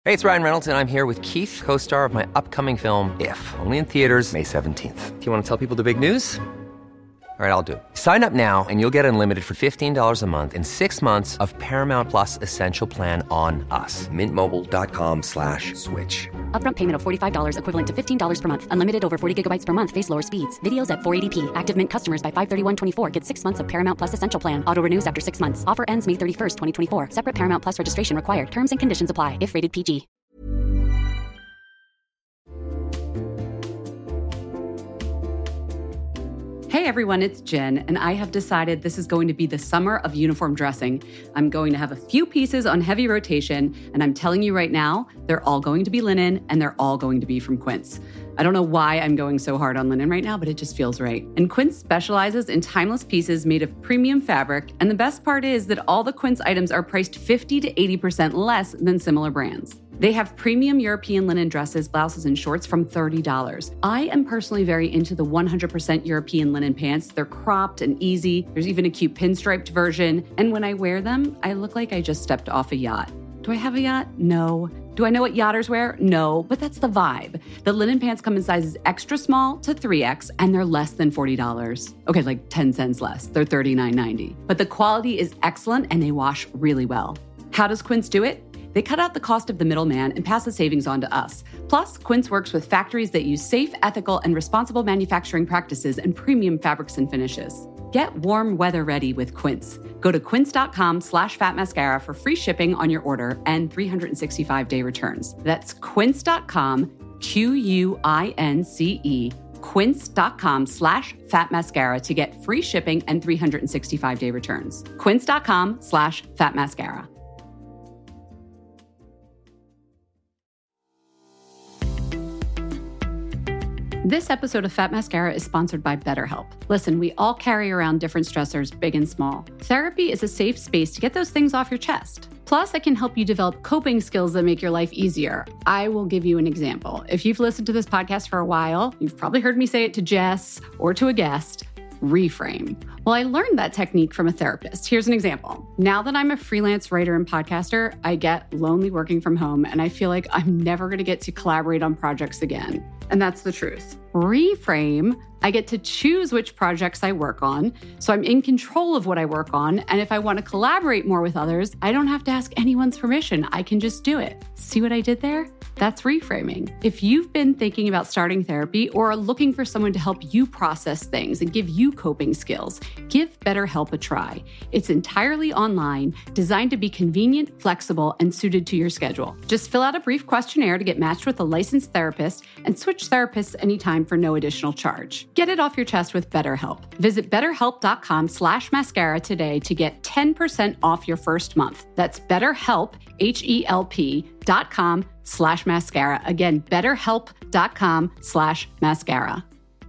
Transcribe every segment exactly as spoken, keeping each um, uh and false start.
Hey, it's Ryan Reynolds, and I'm here with Keith, co-star of my upcoming film, If, only in theaters May seventeenth. Do you want to tell people the big news? All right, I'll do it. Sign up now and you'll get unlimited for fifteen dollars a month and six months of Paramount Plus Essential Plan on us. Mint Mobile dot com slash switch. Upfront payment of forty-five dollars equivalent to fifteen dollars per month. Unlimited over forty gigabytes per month. Face lower speeds. Videos at four eighty p. Active Mint customers by five thirty-one twenty-four get six months of Paramount Plus Essential Plan. Auto renews after six months. Offer ends May thirty-first, twenty twenty-four. Separate Paramount Plus registration required. Terms and conditions apply if rated P G. Hey everyone, it's Jen, and I have decided this is going to be the summer of uniform dressing. I'm going to have a few pieces on heavy rotation, and I'm telling you right now, they're all going to be linen, and they're all going to be from Quince. I don't know why I'm going so hard on linen right now, but it just feels right. And Quince specializes in timeless pieces made of premium fabric, and the best part is that all the Quince items are priced fifty to eighty percent less than similar brands. They have premium European linen dresses, blouses, and shorts from thirty dollars. I am personally very into the one hundred percent European linen pants. They're cropped and easy. There's even a cute pinstriped version. And when I wear them, I look like I just stepped off a yacht. Do I have a yacht? No. Do I know what yachters wear? No, but that's the vibe. The linen pants come in sizes extra small to three X, and they're less than forty dollars. Okay, like ten cents less. They're thirty-nine ninety. But the quality is excellent, and they wash really well. How does Quince do it? They cut out the cost of the middleman and pass the savings on to us. Plus, Quince works with factories that use safe, ethical, and responsible manufacturing practices and premium fabrics and finishes. Get warm weather ready with Quince. Go to quince.com slash fat mascara for free shipping on your order and three sixty-five day returns. That's quince.com, Q U I N C E, quince.com slash fat mascara to get free shipping and three sixty-five day returns. Quince.com slash fat mascara. This episode of Fat Mascara is sponsored by BetterHelp. Listen, we all carry around different stressors, big and small. Therapy is a safe space to get those things off your chest. Plus, I can help you develop coping skills that make your life easier. I will give you an example. If you've listened to this podcast for a while, you've probably heard me say it to Jess or to a guest. Reframe. Well, I learned that technique from a therapist. Here's an example. Now that I'm a freelance writer and podcaster, I get lonely working from home, and I feel like I'm never going to get to collaborate on projects again. And that's the truth. Reframe, I get to choose which projects I work on, so I'm in control of what I work on, and if I want to collaborate more with others, I don't have to ask anyone's permission. I can just do it. See what I did there? That's reframing. If you've been thinking about starting therapy or are looking for someone to help you process things and give you coping skills, give BetterHelp a try. It's entirely online, designed to be convenient, flexible, and suited to your schedule. Just fill out a brief questionnaire to get matched with a licensed therapist and switch therapists anytime for no additional charge. Get it off your chest with BetterHelp. Visit betterhelp.com slash mascara today to get ten percent off your first month. That's BetterHelp, H-E-L-P dot com slash mascara. Again, betterhelp.com slash mascara.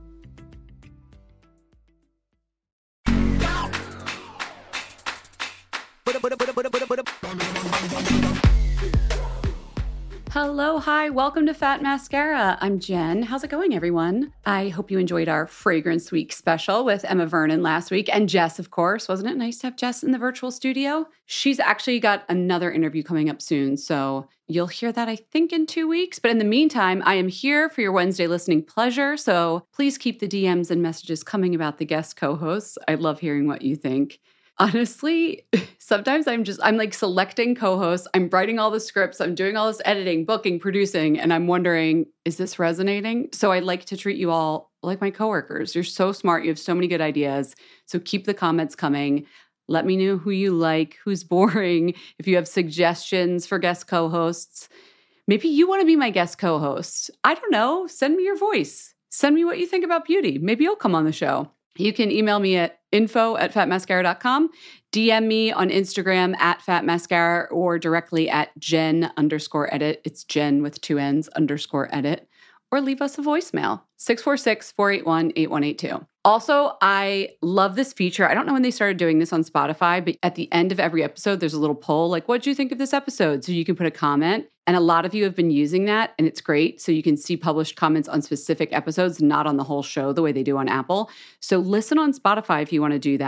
Hello, hi, welcome to Fat Mascara. I'm Jen. How's it going, everyone? I hope you enjoyed our Fragrance Week special with Emma Vernon last week, and Jess, of course. Wasn't it nice to have Jess in the virtual studio? She's actually got another interview coming up soon, so you'll hear that, I think, in two weeks. But in the meantime, I am here for your Wednesday listening pleasure, so please keep the D Ms and messages coming about the guest co-hosts. I love hearing what you think. Honestly, sometimes I'm just, I'm like selecting co-hosts, I'm writing all the scripts, I'm doing all this editing, booking, producing, and I'm wondering, is this resonating? So I like to treat you all like my coworkers. You're so smart. You have so many good ideas. So keep the comments coming. Let me know who you like, who's boring. If you have suggestions for guest co-hosts, maybe you want to be my guest co-host. I don't know. Send me your voice. Send me what you think about beauty. Maybe you'll come on the show. You can email me at info at fatmascara dot com, D M me on Instagram at fatmascara, or directly at Jen underscore edit. It's Jen with two N's underscore edit. Or leave us a voicemail, six four six, four eight one, eight one eight two. Also, I love this feature. I don't know when they started doing this on Spotify, but at the end of every episode, there's a little poll like, what did you think of this episode? So you can put a comment. And a lot of you have been using that, and it's great. So you can see published comments on specific episodes, not on the whole show the way they do on Apple. So listen on Spotify if you want to do that,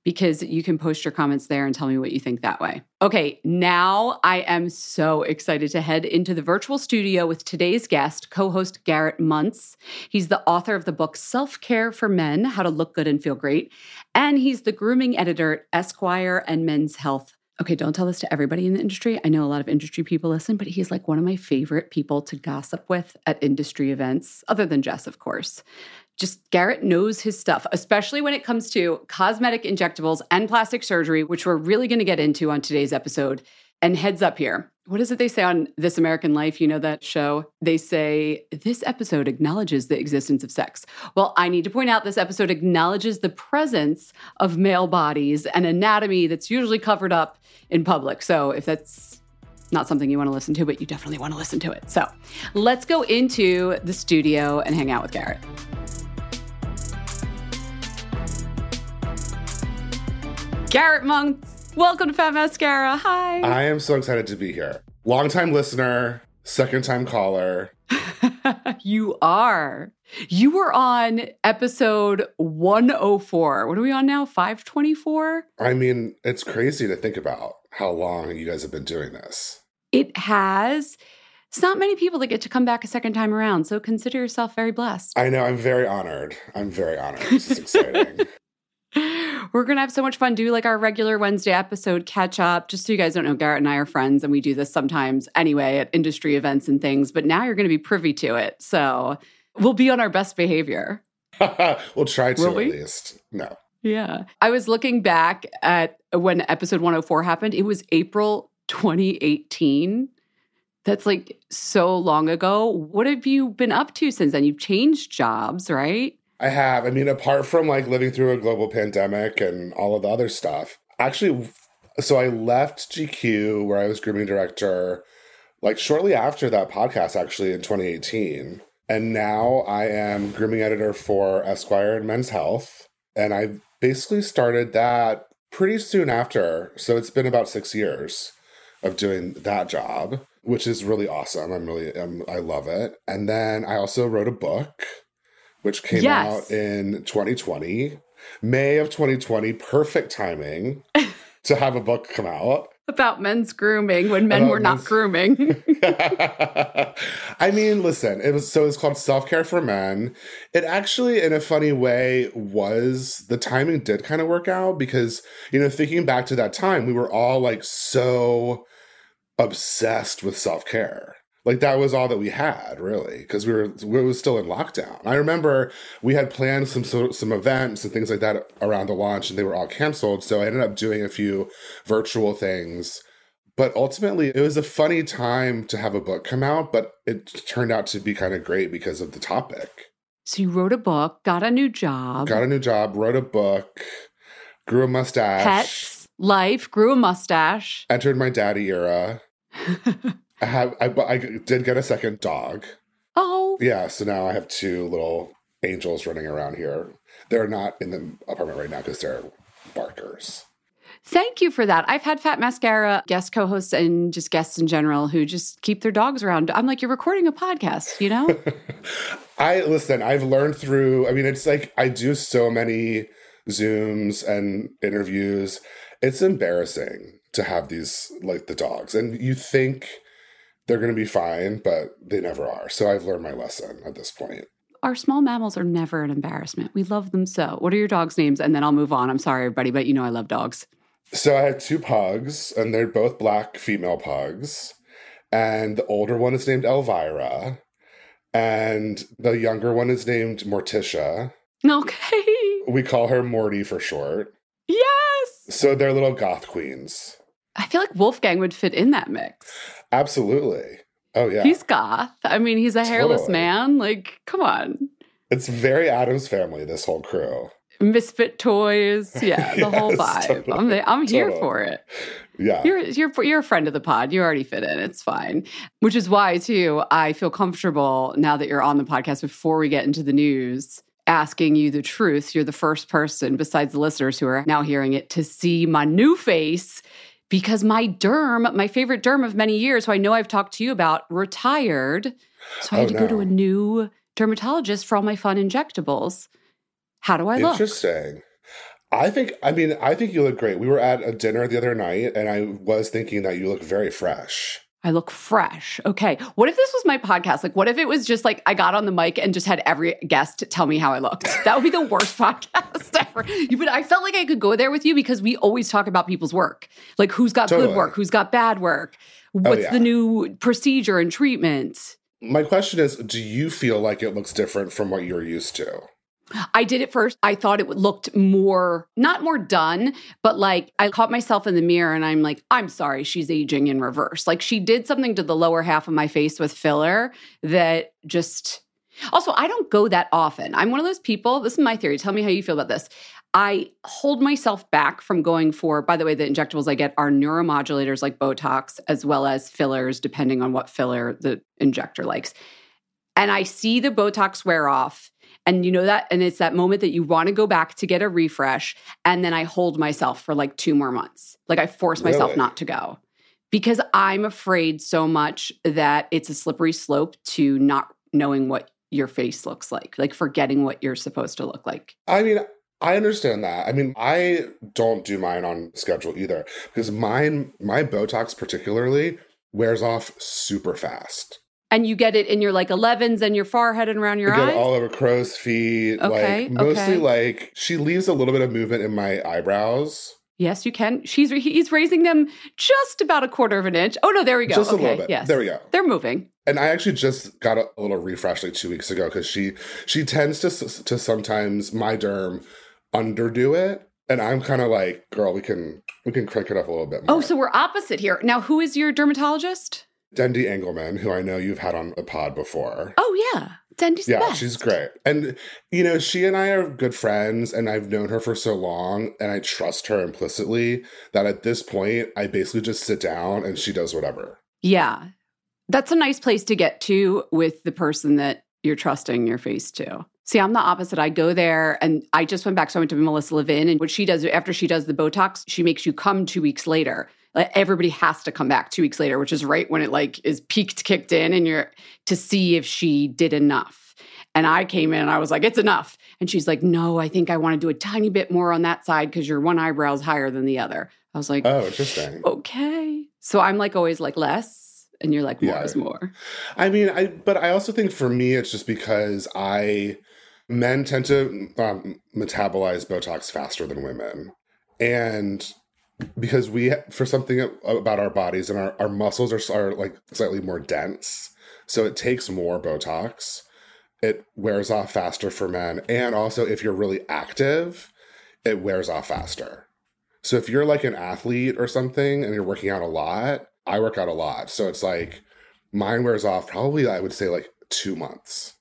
because you can post your comments there and tell me what you think that way. Okay, now I am so excited to head into the virtual studio with today's guest, co-host Garrett Muntz. He's the author of the book Self-Care for Men, How to Look Good and Feel Great, and he's the grooming editor at Esquire and Men's Health. Okay, don't tell this to everybody in the industry. I know a lot of industry people listen, but he's like one of my favorite people to gossip with at industry events, other than Jess, of course. Just Garrett knows his stuff, especially when it comes to cosmetic injectables and plastic surgery, which we're really going to get into on today's episode. And heads up here, what is it they say on This American Life? You know that show? They say, this episode acknowledges the existence of sex. Well, I need to point out this episode acknowledges the presence of male bodies and anatomy that's usually covered up in public. So if that's not something you want to listen to, but you definitely want to listen to it. So let's go into the studio and hang out with Garrett. Garrett Muntz, welcome to Fat Mascara. Hi. I am so excited to be here. Longtime listener, second time caller. You are. You were on episode one oh four. What are we on now? five twenty-four? I mean, it's crazy to think about how long you guys have been doing this. It has. It's not many people that get to come back a second time around, so consider yourself very blessed. I know. I'm very honored. I'm very honored. This is exciting. We're going to have so much fun. Do like our regular Wednesday episode catch up. Just so you guys don't know, Garrett and I are friends, and we do this sometimes anyway at industry events and things. But now you're going to be privy to it. So we'll be on our best behavior. We'll try to Will at we? least. No. Yeah. I was looking back at when episode one oh four happened. It was April twenty eighteen. That's like so long ago. What have you been up to since then? You've changed jobs, right? I have. I mean, apart from like living through a global pandemic and all of the other stuff, actually, so I left G Q where I was grooming director, like shortly after that podcast, actually in twenty eighteen. And now I am grooming editor for Esquire and Men's Health. And I basically started that pretty soon after. So it's been about six years of doing that job, which is really awesome. I'm really, I'm, I love it. And then I also wrote a book, which came yes. out in twenty twenty, May of twenty twenty. Perfect timing to have a book come out. About men's grooming when men About were not men's... grooming. I mean, listen, it was so it's called Self-Care for Men. It actually, in a funny way, was the timing did kind of work out because, you know, thinking back to that time, we were all like so obsessed with self-care. Like that was all that we had, really, because we were we was still in lockdown. I remember we had planned some some events and things like that around the launch, and they were all canceled. So I ended up doing a few virtual things. But ultimately, it was a funny time to have a book come out, but it turned out to be kind of great because of the topic. So you wrote a book, got a new job. Got a new job, wrote a book, grew a mustache. Pets, life, grew a mustache. Entered my daddy era. I have. I, I did get a second dog. Oh. Yeah, so now I have two little angels running around here. They're not in the apartment right now because they're barkers. Thank you for that. I've had Fat Mascara guest co-hosts and just guests in general who just keep their dogs around. I'm like, you're recording a podcast, you know? I listen, I've learned through, I mean, it's like I do so many Zooms and interviews. It's embarrassing to have these, like the dogs. And you think they're going to be fine, but they never are. So I've learned my lesson at this point. Our small mammals are never an embarrassment. We love them so. What are your dogs' names? And then I'll move on. I'm sorry, everybody, but you know I love dogs. So I have two pugs, and they're both black female pugs. And the older one is named Elvira. And the younger one is named Morticia. Okay. We call her Morty for short. Yes. So they're little goth queens. I feel like Wolfgang would fit in that mix. Absolutely. Oh, yeah. He's goth. I mean, he's a hairless Totally. man. Like, come on. It's very Addams Family, this whole crew. Misfit toys. Yeah, the Yes, whole vibe. totally. I'm, the, I'm here Totally. for it. Yeah. You're, you're, you're a friend of the pod. You already fit in. It's fine. Which is why, too, I feel comfortable now that you're on the podcast before we get into the news, asking you the truth. You're the first person, besides the listeners who are now hearing it, to see my new face. Because my derm, my favorite derm of many years, who I know I've talked to you about, retired. So I had Oh, to go to no. a new dermatologist for all my fun injectables. How do I look? Interesting. I think, I mean, I think you look great. We were at a dinner the other night, and I was thinking that you look very fresh. I look fresh. Okay. What if this was my podcast? Like, what if it was just like I got on the mic and just had every guest tell me how I looked? That would be the worst podcast ever. But I felt like I could go there with you because we always talk about people's work. Like, who's got Totally. good work? Who's got bad work? What's Oh, yeah. the new procedure and treatment? My question is, do you feel like it looks different from what you're used to? I did it first. I thought it looked more, not more done, but like I caught myself in the mirror and I'm like, I'm sorry, she's aging in reverse. Like she did something to the lower half of my face with filler that just, also, I don't go that often. I'm one of those people, this is my theory. Tell me how you feel about this. I hold myself back from going for, by the way, the injectables I get are neuromodulators like Botox, as well as fillers, depending on what filler the injector likes. And I see the Botox wear off. And you know that, and it's that moment that you want to go back to get a refresh. And then I hold myself for like two more months. Like I force myself Really? not to go because I'm afraid so much that it's a slippery slope to not knowing what your face looks like, like forgetting what you're supposed to look like. I mean, I understand that. I mean, I don't do mine on schedule either because mine, my Botox particularly, wears off super fast. And you get it in your like elevens and your forehead and around your I get eyes? it all over crow's feet. Okay, like mostly okay. like she leaves a little bit of movement in my eyebrows. Yes, you can. She's he's raising them just about a quarter of an inch. Oh no, there we go. Just a okay, little bit. Yes. There we go. They're moving. And I actually just got a, a little refresh like two weeks ago because she she tends to to sometimes my derm underdo it, and I'm kind of like, girl, we can we can crank it up a little bit more. Oh, so we're opposite here. Now, who is your dermatologist? Dendi Engelman, who I know you've had on the pod before. Oh yeah, Dendi's the Yeah, best. she's great. And, you know, she and I are good friends, and I've known her for so long, and I trust her implicitly that at this point, I basically just sit down and she does whatever. Yeah, that's a nice place to get to with the person that you're trusting your face to. See, I'm the opposite. I go there and I just went back. So I went to Melissa Levin, and what she does after she does the Botox, she makes you come two weeks later. Like everybody has to come back two weeks later, which is right when it like is peaked, kicked in, and you're to see if she did enough. And I came in and I was like, it's enough. And she's like, no, I think I want to do a tiny bit more on that side because your one eyebrow is higher than the other. I was like, Oh, interesting. okay. So I'm like always like less, and you're like more Yeah. is more. I mean, I but I also think for me, it's just because I men tend to um, metabolize Botox faster than women, and because we for something about our bodies and our, our muscles are, are like slightly more dense, so it takes more Botox. It wears off faster for men, and also if you're really active, it wears off faster. So if you're like an athlete or something and you're working out a lot, I work out a lot, so it's like mine wears off probably, I would say, like two months.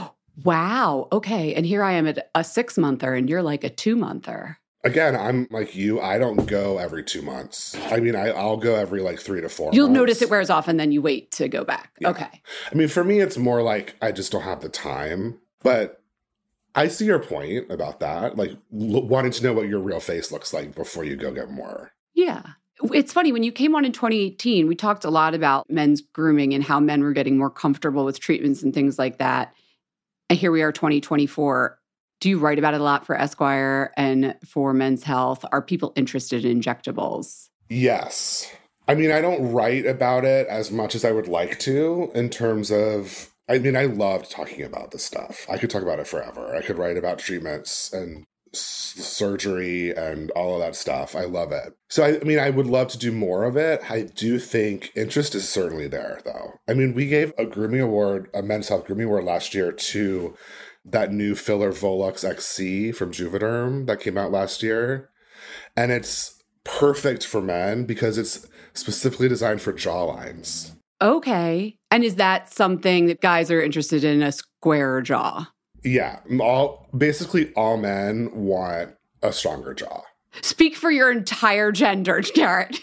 Wow. Okay. And here I am at a six monther, and you're like a two monther. Again, I'm like you. I don't go every two months. I mean, I, I'll go every like three to four You'll months. notice it wears off, and then you wait to go back. Yeah. Okay. I mean, for me, it's more like I just don't have the time. But I see your point about that. Like l- wanting to know what your real face looks like before you go get more. Yeah. It's funny, when you came on in twenty eighteen, we talked a lot about men's grooming and how men were getting more comfortable with treatments and things like that. And here we are, twenty twenty-four. Do you write about it a lot for Esquire and for Men's Health? Are people interested in injectables? Yes. I mean, I don't write about it as much as I would like to in terms of, I mean, I loved talking about this stuff. I could talk about it forever. I could write about treatments and s- surgery and all of that stuff. I love it. So, I, I mean, I would love to do more of it. I do think interest is certainly there, though. I mean, we gave a grooming award, a Men's Health grooming award last year to that new filler Volux X C from Juvederm that came out last year. And it's perfect for men because it's specifically designed for jawlines. Okay. And is that something that guys are interested in, a square jaw? Yeah. All basically all men want a stronger jaw. Speak for your entire gender, Garrett.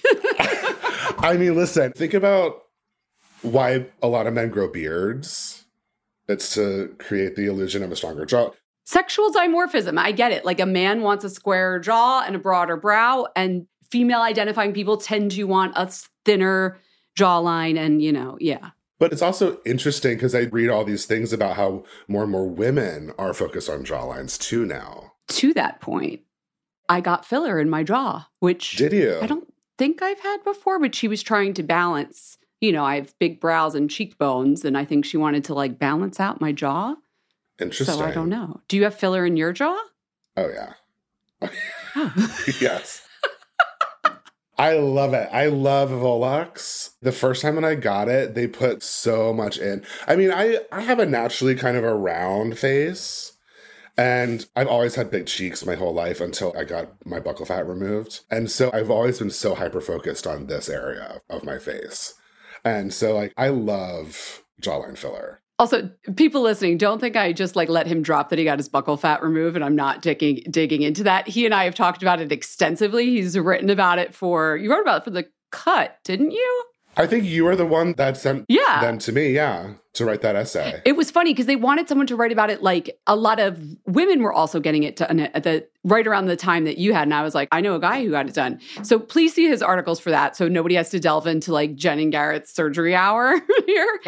I mean, listen, think about why a lot of men grow beards. It's to create the illusion of a stronger jaw. Sexual dimorphism, I get it. Like a man wants a square jaw and a broader brow, and female identifying people tend to want a thinner jawline and, you know, yeah. But it's also interesting because I read all these things about how more and more women are focused on jawlines too now. To that point, I got filler in my jaw, which Did you? I don't think I've had before, but she was trying to balance, you know, I have big brows and cheekbones, and I think she wanted to like balance out my jaw. Interesting. So I don't know. Do you have filler in your jaw? Oh, yeah. Yes. I love it. I love Volux. The first time when I got it, they put so much in. I mean, I, I have a naturally kind of a round face, and I've always had big cheeks my whole life until I got my buccal fat removed. And so I've always been so hyper-focused on this area of my face. And so, like, I love jawline filler. Also, people listening, don't think I just like let him drop that he got his buccal fat removed and I'm not digging digging into that. He and I have talked about it extensively. He's written about it for, you wrote about it for The Cut, didn't you? I think you were the one that sent yeah. them to me, yeah, to write that essay. It was funny because they wanted someone to write about it. Like a lot of women were also getting it done at the right around the time that you had. And I was like, I know a guy who got it done. So please see his articles for that. So nobody has to delve into like Jen and Garrett's surgery hour here.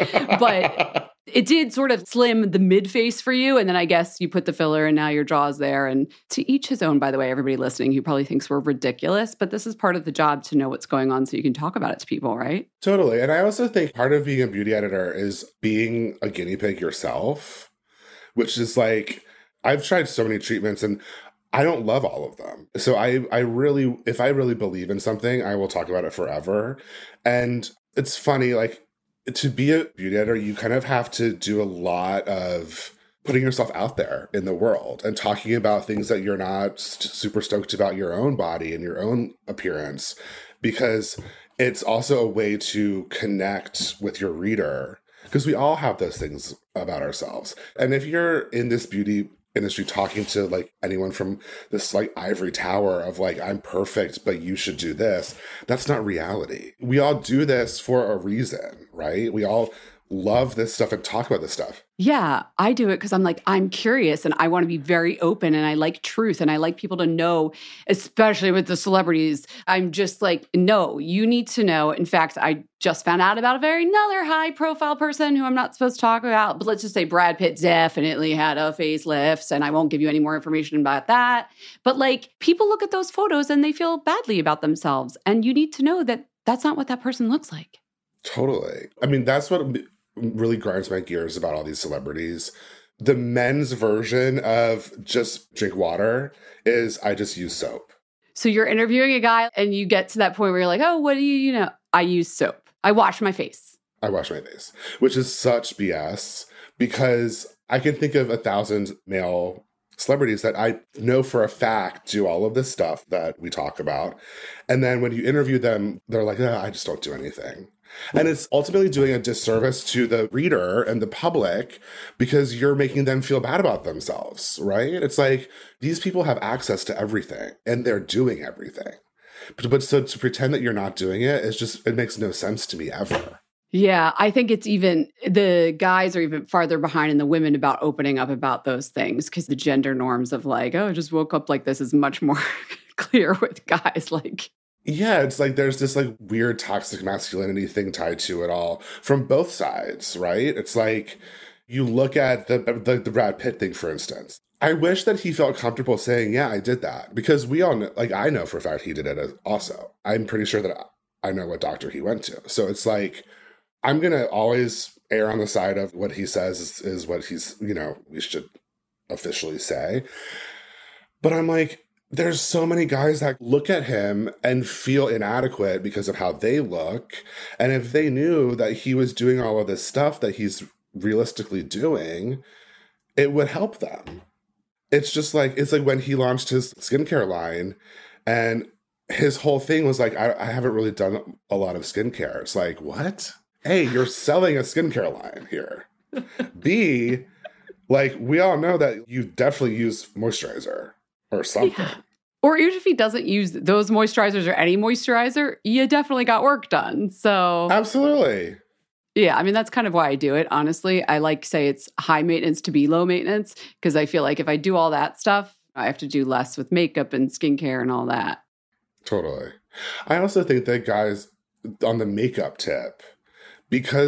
But it did sort of slim the mid-face for you. And then I guess you put the filler and now your jaw's there. And to each his own, by the way, everybody listening who probably thinks we're ridiculous. But this is part of the job to know what's going on so you can talk about it to people, right? Totally. And I also think part of being a beauty editor is being a guinea pig yourself, which is like, I've tried so many treatments and I don't love all of them. So I, I really, if I really believe in something, I will talk about it forever. And it's funny, like, to be a beauty editor, you kind of have to do a lot of putting yourself out there in the world and talking about things that you're not st- super stoked about your own body and your own appearance, because it's also a way to connect with your reader, because we all have those things about ourselves. And if you're in this beauty industry talking to like anyone from this like ivory tower of like, I'm perfect, but you should do this, that's not reality. We all do this for a reason, right? We all love this stuff and talk about this stuff. Yeah, I do it because I'm like, I'm curious and I want to be very open and I like truth and I like people to know, especially with the celebrities. I'm just like, no, you need to know. In fact, I just found out about a very another high profile person who I'm not supposed to talk about, but let's just say Brad Pitt definitely had a facelift, and I won't give you any more information about that. But like, people look at those photos and they feel badly about themselves. And you need to know that that's not what that person looks like. Totally. I mean, that's what really grinds my gears about all these celebrities. The men's version of just drink water is I just use soap. So you're interviewing a guy and you get to that point where you're like, oh, what do you, you know, I use soap. I wash my face. I wash my face, which is such B S, because I can think of a thousand male celebrities that I know for a fact do all of this stuff that we talk about. And then when you interview them, they're like, oh, I just don't do anything. And it's ultimately doing a disservice to the reader and the public because you're making them feel bad about themselves, right? It's like, these people have access to everything and they're doing everything. But, but so to pretend that you're not doing it, it's just, it makes no sense to me ever. Yeah, I think it's even, the guys are even farther behind in the women about opening up about those things because the gender norms of like, oh, I just woke up like this is much more clear with guys. Like, yeah, it's like there's this like weird toxic masculinity thing tied to it all from both sides, right? It's like you look at the, the the Brad Pitt thing, for instance. I wish that he felt comfortable saying, yeah, I did that, because we all know, like I know for a fact he did it also. I'm pretty sure that I know what doctor he went to. So it's like, I'm going to always err on the side of what he says is, is what he's, you know, we should officially say. But I'm like, there's so many guys that look at him and feel inadequate because of how they look. And if they knew that he was doing all of this stuff that he's realistically doing, it would help them. It's just like, it's like when he launched his skincare line and his whole thing was like, I, I haven't really done a lot of skincare. It's like, what? A, you're selling a skincare line here. B, like, we all know that you definitely use moisturizer. Or something. Yeah. Or even if he doesn't use those moisturizers or any moisturizer, you definitely got work done. So absolutely. Yeah, I mean, that's kind of why I do it, honestly. I like to say it's high maintenance to be low maintenance, because I feel like if I do all that stuff, I have to do less with makeup and skincare and all that. Totally. I also think that guys, on the makeup tip, because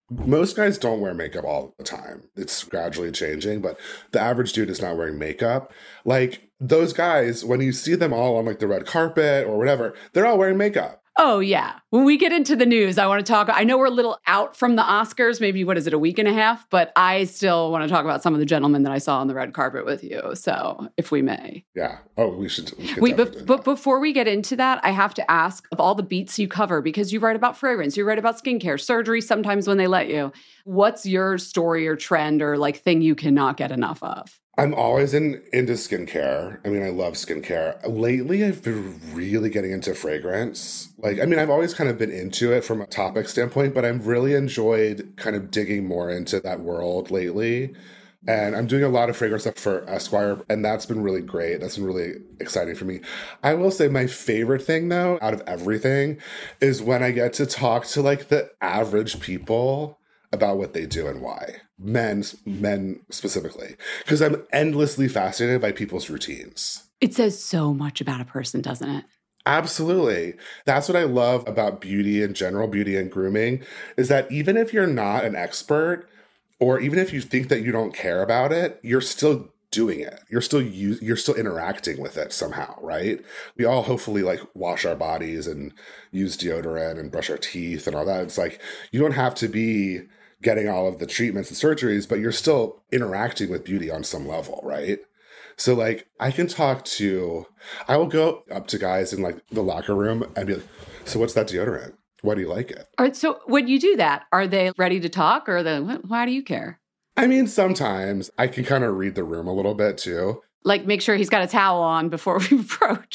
Most guys don't wear makeup all the time. It's gradually changing, but the average dude is not wearing makeup. Like those guys, when you see them all on like the red carpet or whatever, they're all wearing makeup. Oh, yeah. When we get into the news, I want to talk. I know we're a little out from the Oscars, maybe, what is it, a week and a half? But I still want to talk about some of the gentlemen that I saw on the red carpet with you. So, if we may. Yeah. Oh, we should. We Wait, but, but before we get into that, I have to ask of all the beats you cover, because you write about fragrance, you write about skincare, surgery sometimes when they let you. What's your story or trend or like thing you cannot get enough of? I'm always in into skincare. I mean, I love skincare. Lately, I've been really getting into fragrance. Like, I mean, I've always kind of been into it from a topic standpoint, but I've really enjoyed kind of digging more into that world lately. And I'm doing a lot of fragrance stuff for Esquire, and that's been really great. That's been really exciting for me. I will say my favorite thing, though, out of everything, is when I get to talk to, like, the average people about what they do and why. Men, men specifically. Because I'm endlessly fascinated by people's routines. It says so much about a person, doesn't it? Absolutely. That's what I love about beauty in general, beauty and grooming, is that even if you're not an expert, or even if you think that you don't care about it, you're still doing it. You're still use, you're still interacting with it somehow, right? We all hopefully like wash our bodies and use deodorant and brush our teeth and all that. It's like, you don't have to be getting all of the treatments and surgeries, but you're still interacting with beauty on some level, right? So like, I can talk to, I will go up to guys in like the locker room and be like, so what's that deodorant? Why do you like it? All right, so when you do that, are they ready to talk, or are they, why do you care? I mean, sometimes I can kind of read the room a little bit too. Like, make sure he's got a towel on before we approach.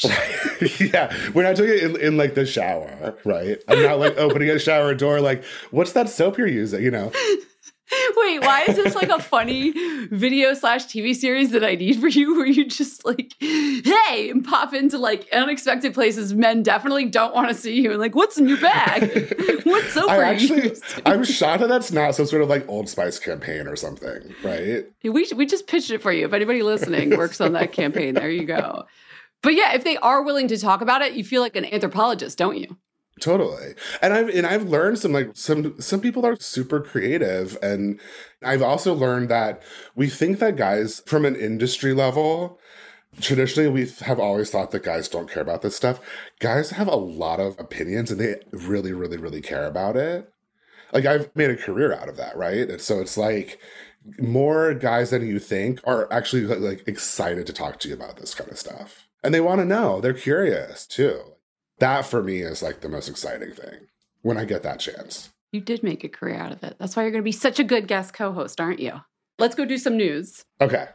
Yeah, we're not doing it in, in, like, the shower, right? I'm not, like, opening a shower door, like, what's that soap you're using, you know? Wait, why is this, like, a funny video slash T V series that I need for you, where you just, like, hey, and pop into, like, unexpected places men definitely don't want to see you, and, like, what's in your bag? What soap I are actually, you using? I'm shocked that that's not some sort of, like, Old Spice campaign or something, right? We, we just pitched it for you. If anybody listening works on that campaign, there you go. But yeah, if they are willing to talk about it, you feel like an anthropologist, don't you? Totally. And I've and I've learned some like some some people are super creative, and I've also learned that we think that guys from an industry level, traditionally we have always thought that guys don't care about this stuff. Guys have a lot of opinions, and they really really really care about it. Like, I've made a career out of that, right? And so it's like more guys than you think are actually like excited to talk to you about this kind of stuff. And they want to know. They're curious too. That, for me, is like the most exciting thing when I get that chance. You did make a career out of it. That's why you're going to be such a good guest co-host, aren't you? Let's go do some news. Okay.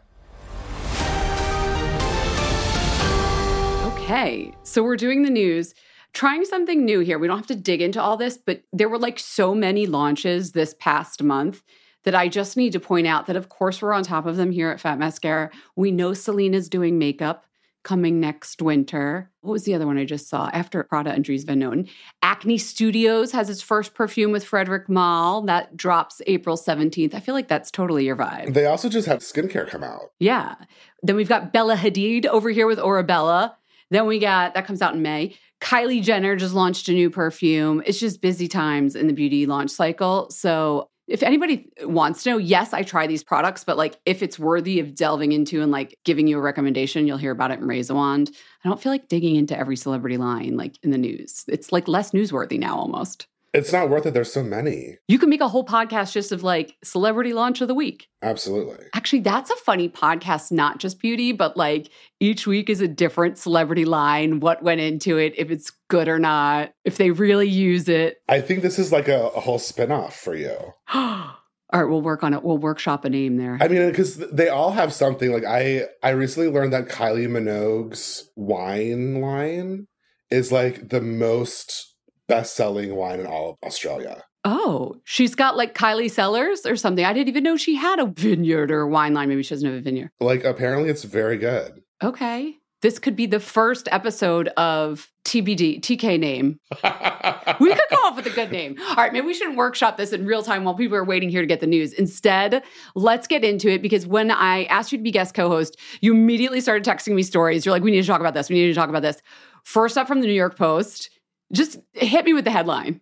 Okay. So we're doing the news, trying something new here. We don't have to dig into all this, but there were like so many launches this past month that I just need to point out that, of course, we're on top of them here at Fat Mascara. We know Selena's doing makeup coming next winter. What was the other one I just saw? After Prada and Dries Van Noten. Acne Studios has its first perfume with Frederic Malle. That drops April seventeenth. I feel like that's totally your vibe. They also just had skincare come out. Yeah. Then we've got Bella Hadid over here with Orabella. Then we got, that comes out in May. Kylie Jenner just launched a new perfume. It's just busy times in the beauty launch cycle. So if anybody wants to know, yes, I try these products, but like if it's worthy of delving into and like giving you a recommendation, you'll hear about it in Raise a Wand. I don't feel like digging into every celebrity line like in the news. It's like less newsworthy now almost. It's not worth it. There's so many. You can make a whole podcast just of like celebrity launch of the week. Absolutely. Actually, that's a funny podcast, not just beauty, but like each week is a different celebrity line, what went into it, if it's good or not, if they really use it. I think this is like a, a whole spinoff for you. All right, we'll work on it. We'll workshop a name there. I mean, because they all have something. Like I, I recently learned that Kylie Minogue's wine line is like the most best-selling wine in all of Australia. Oh, she's got like Kylie Cellars or something. I didn't even know she had a vineyard or a wine line. Maybe she doesn't have a vineyard. Like, apparently it's very good. Okay. This could be the first episode of T B D, T K name. We could come up with a good name. All right, maybe we shouldn't workshop this in real time while people are waiting here to get the news. Instead, let's get into it, because when I asked you to be guest co-host, you immediately started texting me stories. You're like, we need to talk about this. We need to talk about this. First up from the New York Post. Just hit me with the headline.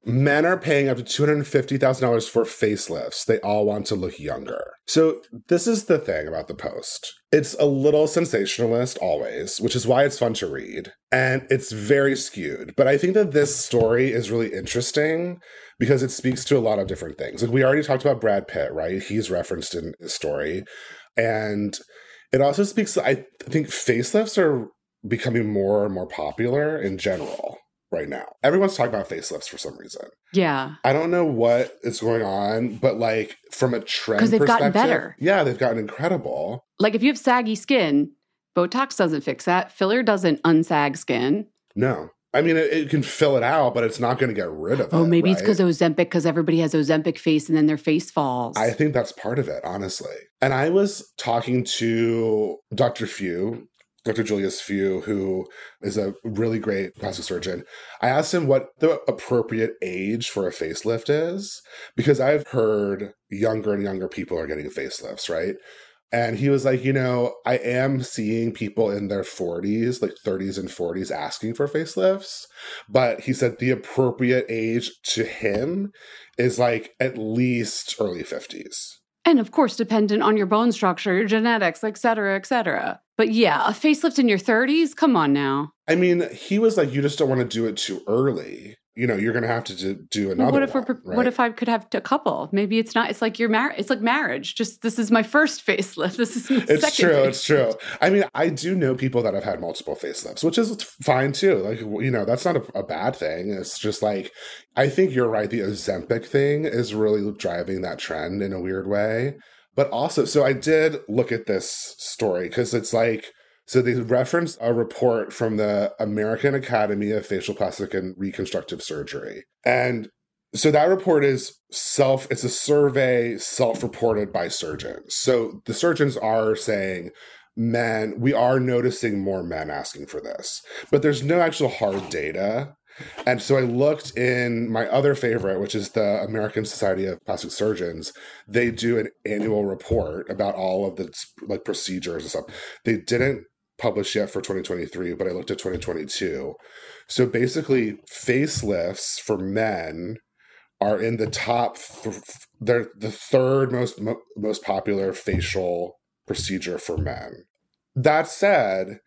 Men are paying up to two hundred fifty thousand dollars for facelifts. They all want to look younger. So this is the thing about the post. It's a little sensationalist always, which is why it's fun to read. And it's very skewed. But I think that this story is really interesting because it speaks to a lot of different things. Like we already talked about Brad Pitt, right? He's referenced in the story. And it also speaks to, I think facelifts are becoming more and more popular in general. Right now, everyone's talking about facelifts for some reason. Yeah. I don't know what is going on, but like from a trend because they've perspective, gotten better. Yeah, they've gotten incredible. Like if you have saggy skin, Botox doesn't fix that. Filler doesn't unsag skin. No. I mean, it, it can fill it out, but it's not going to get rid of it. Oh, maybe right? it's because Ozempic, because everybody has Ozempic face and then their face falls. I think that's part of it, honestly. And I was talking to Doctor Few, Doctor Julius Few, who is a really great plastic surgeon. I asked him what the appropriate age for a facelift is, because I've heard younger and younger people are getting facelifts, right? And he was like, you know, I am seeing people in their forties, like thirties and forties, asking for facelifts. But he said the appropriate age to him is like at least early fifties. And of course, dependent on your bone structure, your genetics, et cetera, et cetera. But yeah, a facelift in your thirties? Come on now. I mean, he was like, you just don't want to do it too early. You know, you're going to have to do, do another well, what if one, we're, right? What if I could have a couple? Maybe it's not, it's like you're married. It's like marriage. Just, this is my first facelift. This is my It's second true. facelift. It's true. I mean, I do know people that have had multiple facelifts, which is fine too. Like, you know, that's not a, a bad thing. It's just like, I think you're right. The Ozempic thing is really driving that trend in a weird way. But also, so I did look at this story because it's like, so they referenced a report from the American Academy of Facial Plastic and Reconstructive Surgery. And so that report is self, it's a survey self-reported by surgeons. So the surgeons are saying, men, we are noticing more men asking for this, but there's no actual hard data. And so I looked in my other favorite, which is the American Society of Plastic Surgeons. They do an annual report about all of the like procedures and stuff. They didn't publish yet for twenty twenty-three, but I looked at twenty twenty-two. So basically, facelifts for men are in the top. Th- they're the third most mo- most popular facial procedure for men. That said,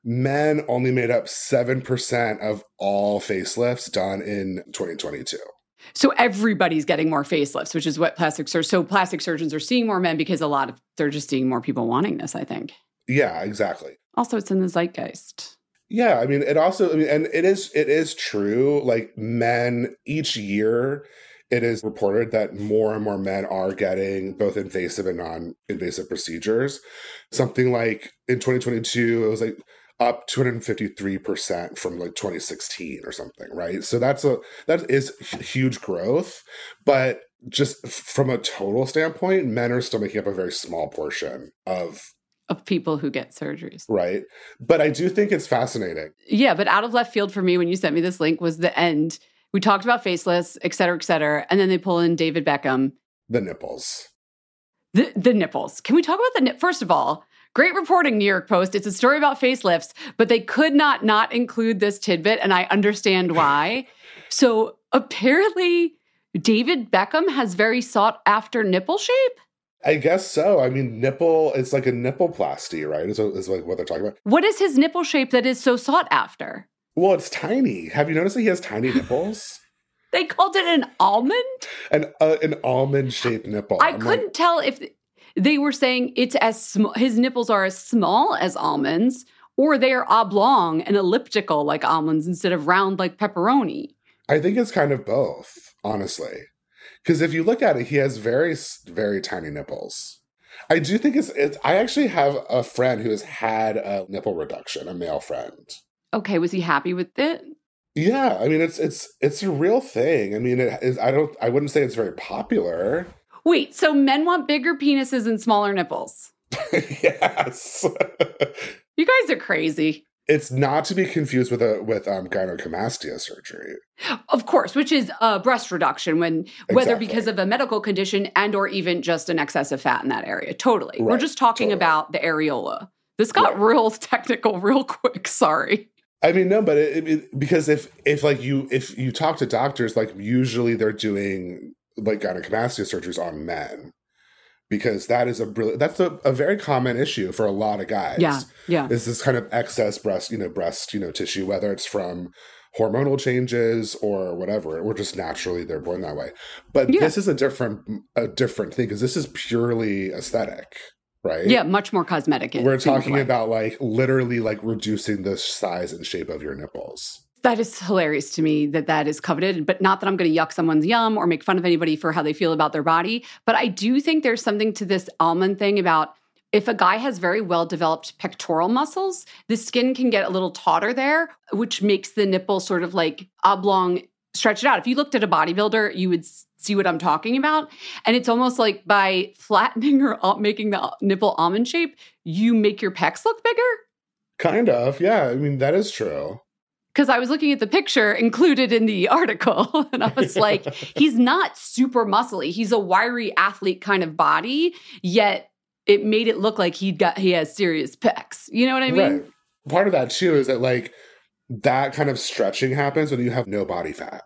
men only made up seven percent of all facelifts done in twenty twenty-two. So everybody's getting more facelifts, which is what plastic surgeons, so plastic surgeons are seeing more men because a lot of, they're just seeing more people wanting this, I think. Yeah, exactly. Also, it's in the zeitgeist. Yeah, I mean, it also, I mean, and it is, it is true, like men each year, it is reported that more and more men are getting both invasive and non-invasive procedures. Something like in twenty twenty-two, it was like up two hundred fifty-three percent from like twenty sixteen or something, right? So that's a, that is huge growth, but just from a total standpoint, men are still making up a very small portion of Of people who get surgeries. Right. But I do think it's fascinating. Yeah, but out of left field for me when you sent me this link was the end. We talked about facelifts, et cetera, et cetera. And then they pull in David Beckham. The nipples. The, the nipples. Can we talk about the nipples? First of all, great reporting, New York Post. It's a story about facelifts, but they could not not include this tidbit, and I understand why. So apparently, David Beckham has very sought after nipple shape. I guess so. I mean, nipple, it's like a nippleplasty, right? Is, is like what they're talking about. What is his nipple shape that is so sought after? Well, it's tiny. Have you noticed that he has tiny nipples? They called it an almond? An uh, an almond-shaped nipple. I I'm couldn't like, tell if they were saying it's as small, his nipples are as small as almonds, or they are oblong and elliptical like almonds instead of round like pepperoni. I think it's kind of both, honestly. Because if you look at it, he has very, very tiny nipples. I do think it's, it's, I actually have a friend who has had a nipple reduction, a male friend. Okay, was he happy with it? Yeah, I mean, it's, it's, it's a real thing. I mean, it is, I don't, I wouldn't say it's very popular. Wait, so men want bigger penises and smaller nipples? Yes. You guys are crazy. It's not to be confused with a with um, gynecomastia surgery. Of course, which is a breast reduction when whether Exactly. because of a medical condition and or even just an excess of fat in that area. Totally. Right, We're just talking totally. about the areola. This got Right. real technical real quick. Sorry. I mean, no, but it, it, because if if like you if you talk to doctors, like usually they're doing like gynecomastia surgeries on men. Because that is a brilliant, that's a, a very common issue for a lot of guys. Yeah, yeah. Is this kind of excess breast, you know, breast, you know, tissue, whether it's from hormonal changes or whatever, or just naturally they're born that way. But yeah. this is a different, a different thing because this is purely aesthetic, right? Yeah, much more cosmetic. We're talking about like literally like reducing the size and shape of your nipples. That is hilarious to me that that is coveted, but not that I'm going to yuck someone's yum or make fun of anybody for how they feel about their body. But I do think there's something to this almond thing about if a guy has very well-developed pectoral muscles, the skin can get a little tauter there, which makes the nipple sort of like oblong, stretch it out. If you looked at a bodybuilder, you would see what I'm talking about. And it's almost like by flattening or making the nipple almond shape, you make your pecs look bigger. Kind of, yeah. I mean, that is true. Because I was looking at the picture included in the article, and I was like, he's not super muscly. He's a wiry athlete kind of body, yet it made it look like he got he has serious pecs. You know what I mean? Right. Part of that, too, is that, like, that kind of stretching happens when you have no body fat.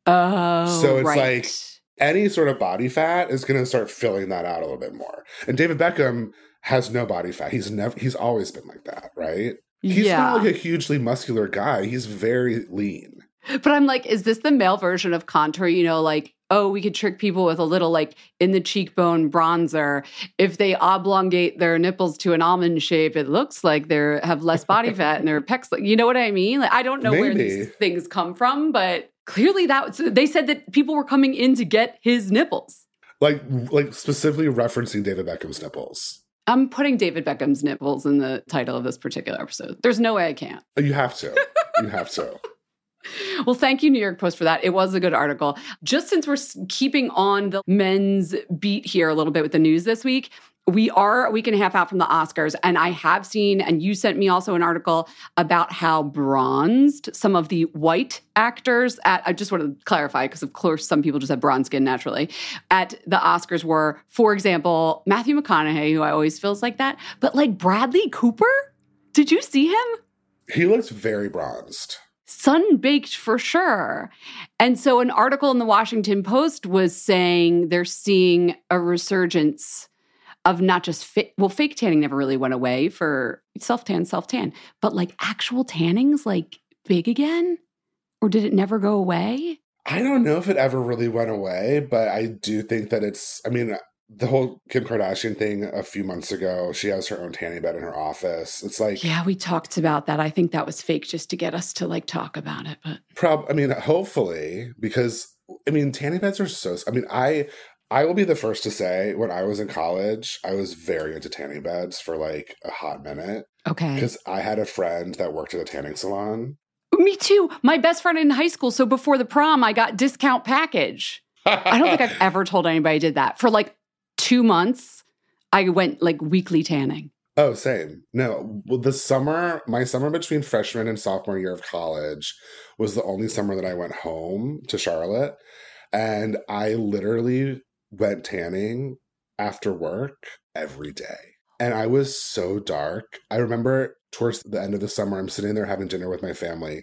Oh, So it's right. like any sort of body fat is going to start filling that out a little bit more. And David Beckham has no body fat. He's never. He's always been like that, right? He's yeah. not like a hugely muscular guy. He's very lean. But I'm like, is this the male version of contour? You know, like, oh, we could trick people with a little like in the cheekbone bronzer. If they oblongate their nipples to an almond shape, it looks like they have less body fat and their pecs. You know what I mean? Like, I don't know Maybe. where these things come from, but clearly that was, they said that people were coming in to get his nipples. Like, like specifically referencing David Beckham's nipples. I'm putting David Beckham's nipples in the title of this particular episode. There's no way I can't. You have to. You have to. Well, thank you, New York Post, for that. It was a good article. Just since we're keeping on the men's beat here a little bit with the news this week, we are a week and a half out from the Oscars, and I have seen, and you sent me also an article about how bronzed some of the white actors at, I just want to clarify, because of course some people just have bronze skin naturally, at the Oscars were, for example, Matthew McConaughey, who I always feels like that, but like Bradley Cooper? Did you see him? He looks very bronzed. Sun-baked for sure. And so an article in the Washington Post was saying they're seeing a resurgence of not just, fa- well, fake tanning never really went away for self-tan, self-tan, but like actual tanning's like big again? Or did it never go away? I don't know if it ever really went away, but I do think that it's, I mean, the whole Kim Kardashian thing a few months ago, she has her own tanning bed in her office. It's like... Yeah, we talked about that. I think that was fake just to get us to like talk about it, but... Prob- I mean, hopefully, because, I mean, tanning beds are so... I mean, I... I will be the first to say, when I was in college, I was very into tanning beds for like a hot minute. Okay. Because I had a friend that worked at a tanning salon. Me too. My best friend in high school. So before the prom, I got discount package. I don't think I've ever told anybody I did that. For like two months, I went like weekly tanning. Oh, same. No, well, the summer, my summer between freshman and sophomore year of college was the only summer that I went home to Charlotte. And I literally went tanning after work every day. And I was so dark. I remember towards the end of the summer, I'm sitting there having dinner with my family.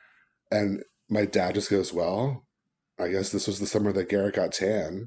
And my dad just goes, well, I guess this was the summer that Garrett got tan.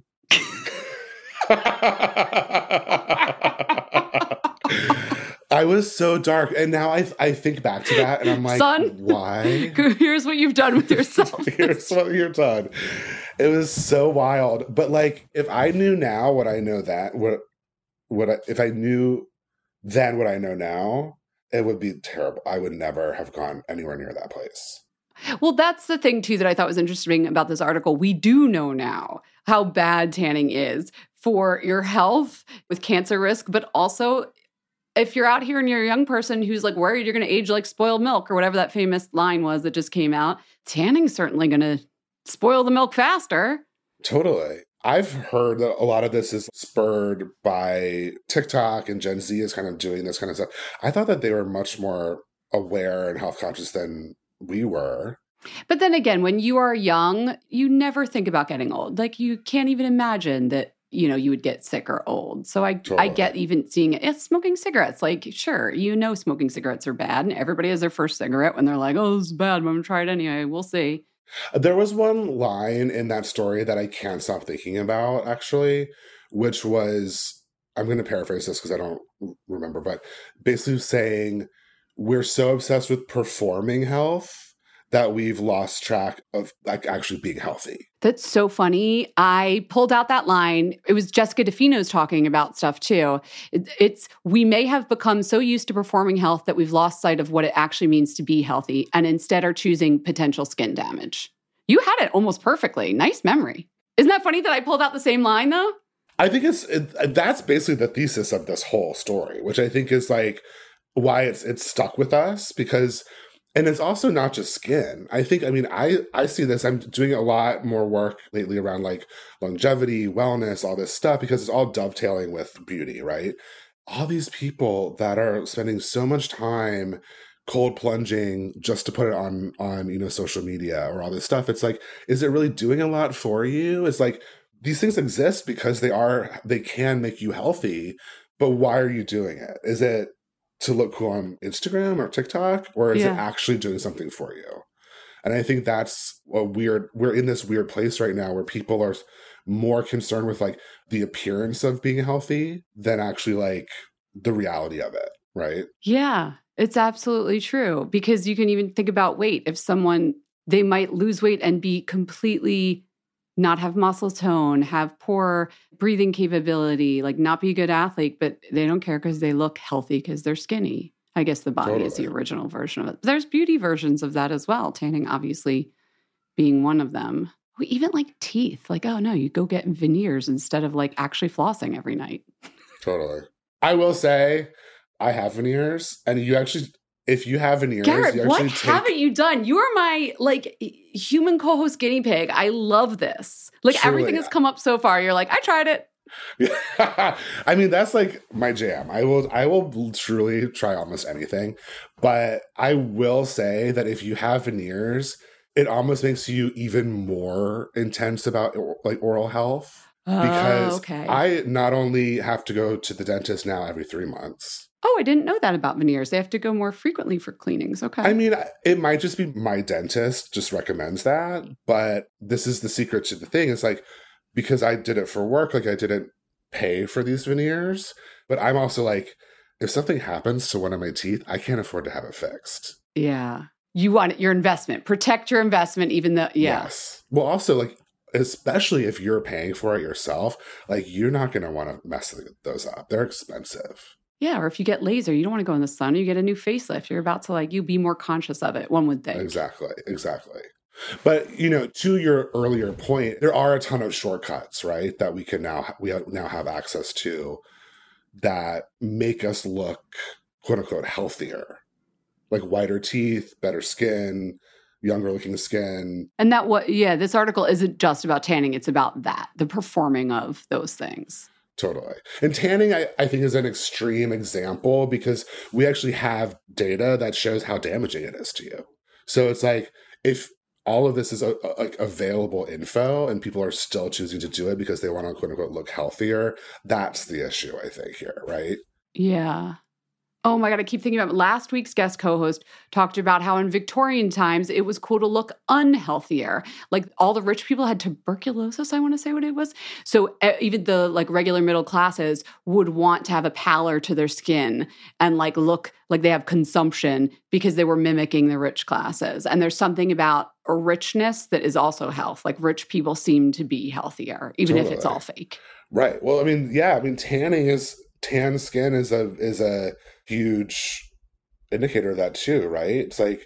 I was so dark. And now I I think back to that and I'm like, son, why? Here's what you've done with yourself. Here's what you've done. It was so wild. But like, if I knew now what I know that, what, what I, if I knew then what I know now, it would be terrible. I would never have gone anywhere near that place. Well, that's the thing, too, that I thought was interesting about this article. We do know now how bad tanning is for your health with cancer risk, but also if you're out here and you're a young person who's like worried you're going to age like spoiled milk or whatever that famous line was that just came out, tanning's certainly going to spoil the milk faster. Totally. I've heard that a lot of this is spurred by TikTok and Gen Z is kind of doing this kind of stuff. I thought that they were much more aware and health conscious than we were. But then again, when you are young, you never think about getting old. Like you can't even imagine that you know, you would get sick or old. So I, Totally. I get even seeing it. It's smoking cigarettes. Like, sure, you know smoking cigarettes are bad. And everybody has their first cigarette when they're like, oh, this is bad. I'm going to try it anyway. We'll see. There was one line in that story that I can't stop thinking about, actually, which was, I'm going to paraphrase this because I don't remember, but basically saying, we're so obsessed with performing health that we've lost track of like actually being healthy. That's so funny. I pulled out that line. It was Jessica DeFino's talking about stuff too. It, it's, we may have become so used to performing health that we've lost sight of what it actually means to be healthy and instead are choosing potential skin damage. You had it almost perfectly. Nice memory. Isn't that funny that I pulled out the same line though? I think it's, it, that's basically the thesis of this whole story, which I think is like why it's, it's stuck with us because and it's also not just skin. I think, I mean, I, I see this, I'm doing a lot more work lately around like longevity, wellness, all this stuff, because it's all dovetailing with beauty, right? All these people that are spending so much time cold plunging just to put it on, on, you know, social media or all this stuff. It's like, is it really doing a lot for you? It's like, these things exist because they are, they can make you healthy, but why are you doing it? Is it to look cool on Instagram or TikTok, or is yeah. it actually doing something for you? And I think that's a weird, we're in this weird place right now where people are more concerned with like the appearance of being healthy than actually like the reality of it, right? Yeah, it's absolutely true. Because you can even think about weight. If someone, they might lose weight and be completely not have muscle tone, have poor breathing capability, like not be a good athlete, but they don't care because they look healthy because they're skinny. I guess the body totally. is the original version of it. But there's beauty versions of that as well. Tanning obviously being one of them. Even like teeth, like, oh no, you go get veneers instead of like actually flossing every night. Totally. I will say I have veneers and you actually... If you have veneers, Garrett, you what take... haven't you done? You are my like human co-host guinea pig. I love this. Like Truly. Everything that's come up so far, you're like, I tried it. I mean, that's like my jam. I will, I will truly try almost anything, but I will say that if you have veneers, it almost makes you even more intense about like oral health because oh, okay. I not only have to go to the dentist now every three months. Oh, I didn't know that about veneers. They have to go more frequently for cleanings. Okay. I mean, it might just be my dentist just recommends that, but this is the secret to the thing. It's like, because I did it for work, like I didn't pay for these veneers, but I'm also like, if something happens to one of my teeth, I can't afford to have it fixed. Yeah. You want your investment. Protect your investment, even though, yeah. Yes. Well, also, like, especially if you're paying for it yourself, like, you're not going to want to mess those up. They're expensive. Yeah, or if you get laser, you don't want to go in the sun. You get a new facelift. You're about to like, you be more conscious of it, one would think. Exactly, exactly. But, you know, to your earlier point, there are a ton of shortcuts, right, that we can now, we now have access to that make us look, quote unquote, healthier. Like whiter teeth, better skin, younger looking skin. And that what, yeah, this article isn't just about tanning. It's about that, the performing of those things. Totally. And tanning, I, I think, is an extreme example because we actually have data that shows how damaging it is to you. So it's like, if all of this is a, a, like available info and people are still choosing to do it because they want to, quote unquote, look healthier, that's the issue, I think, here, right? Yeah. Oh my God, I keep thinking about it. Last week's guest co-host talked about how in Victorian times, it was cool to look unhealthier. Like all the rich people had tuberculosis, I want to say what it was. So uh, even the like regular middle classes would want to have a pallor to their skin and like look like they have consumption because they were mimicking the rich classes. And there's something about a richness that is also health. Like rich people seem to be healthier, even totally. If it's all fake. Right. Well, I mean, yeah, I mean, tanning is, tan skin is a, is a, huge indicator of that too, right? It's like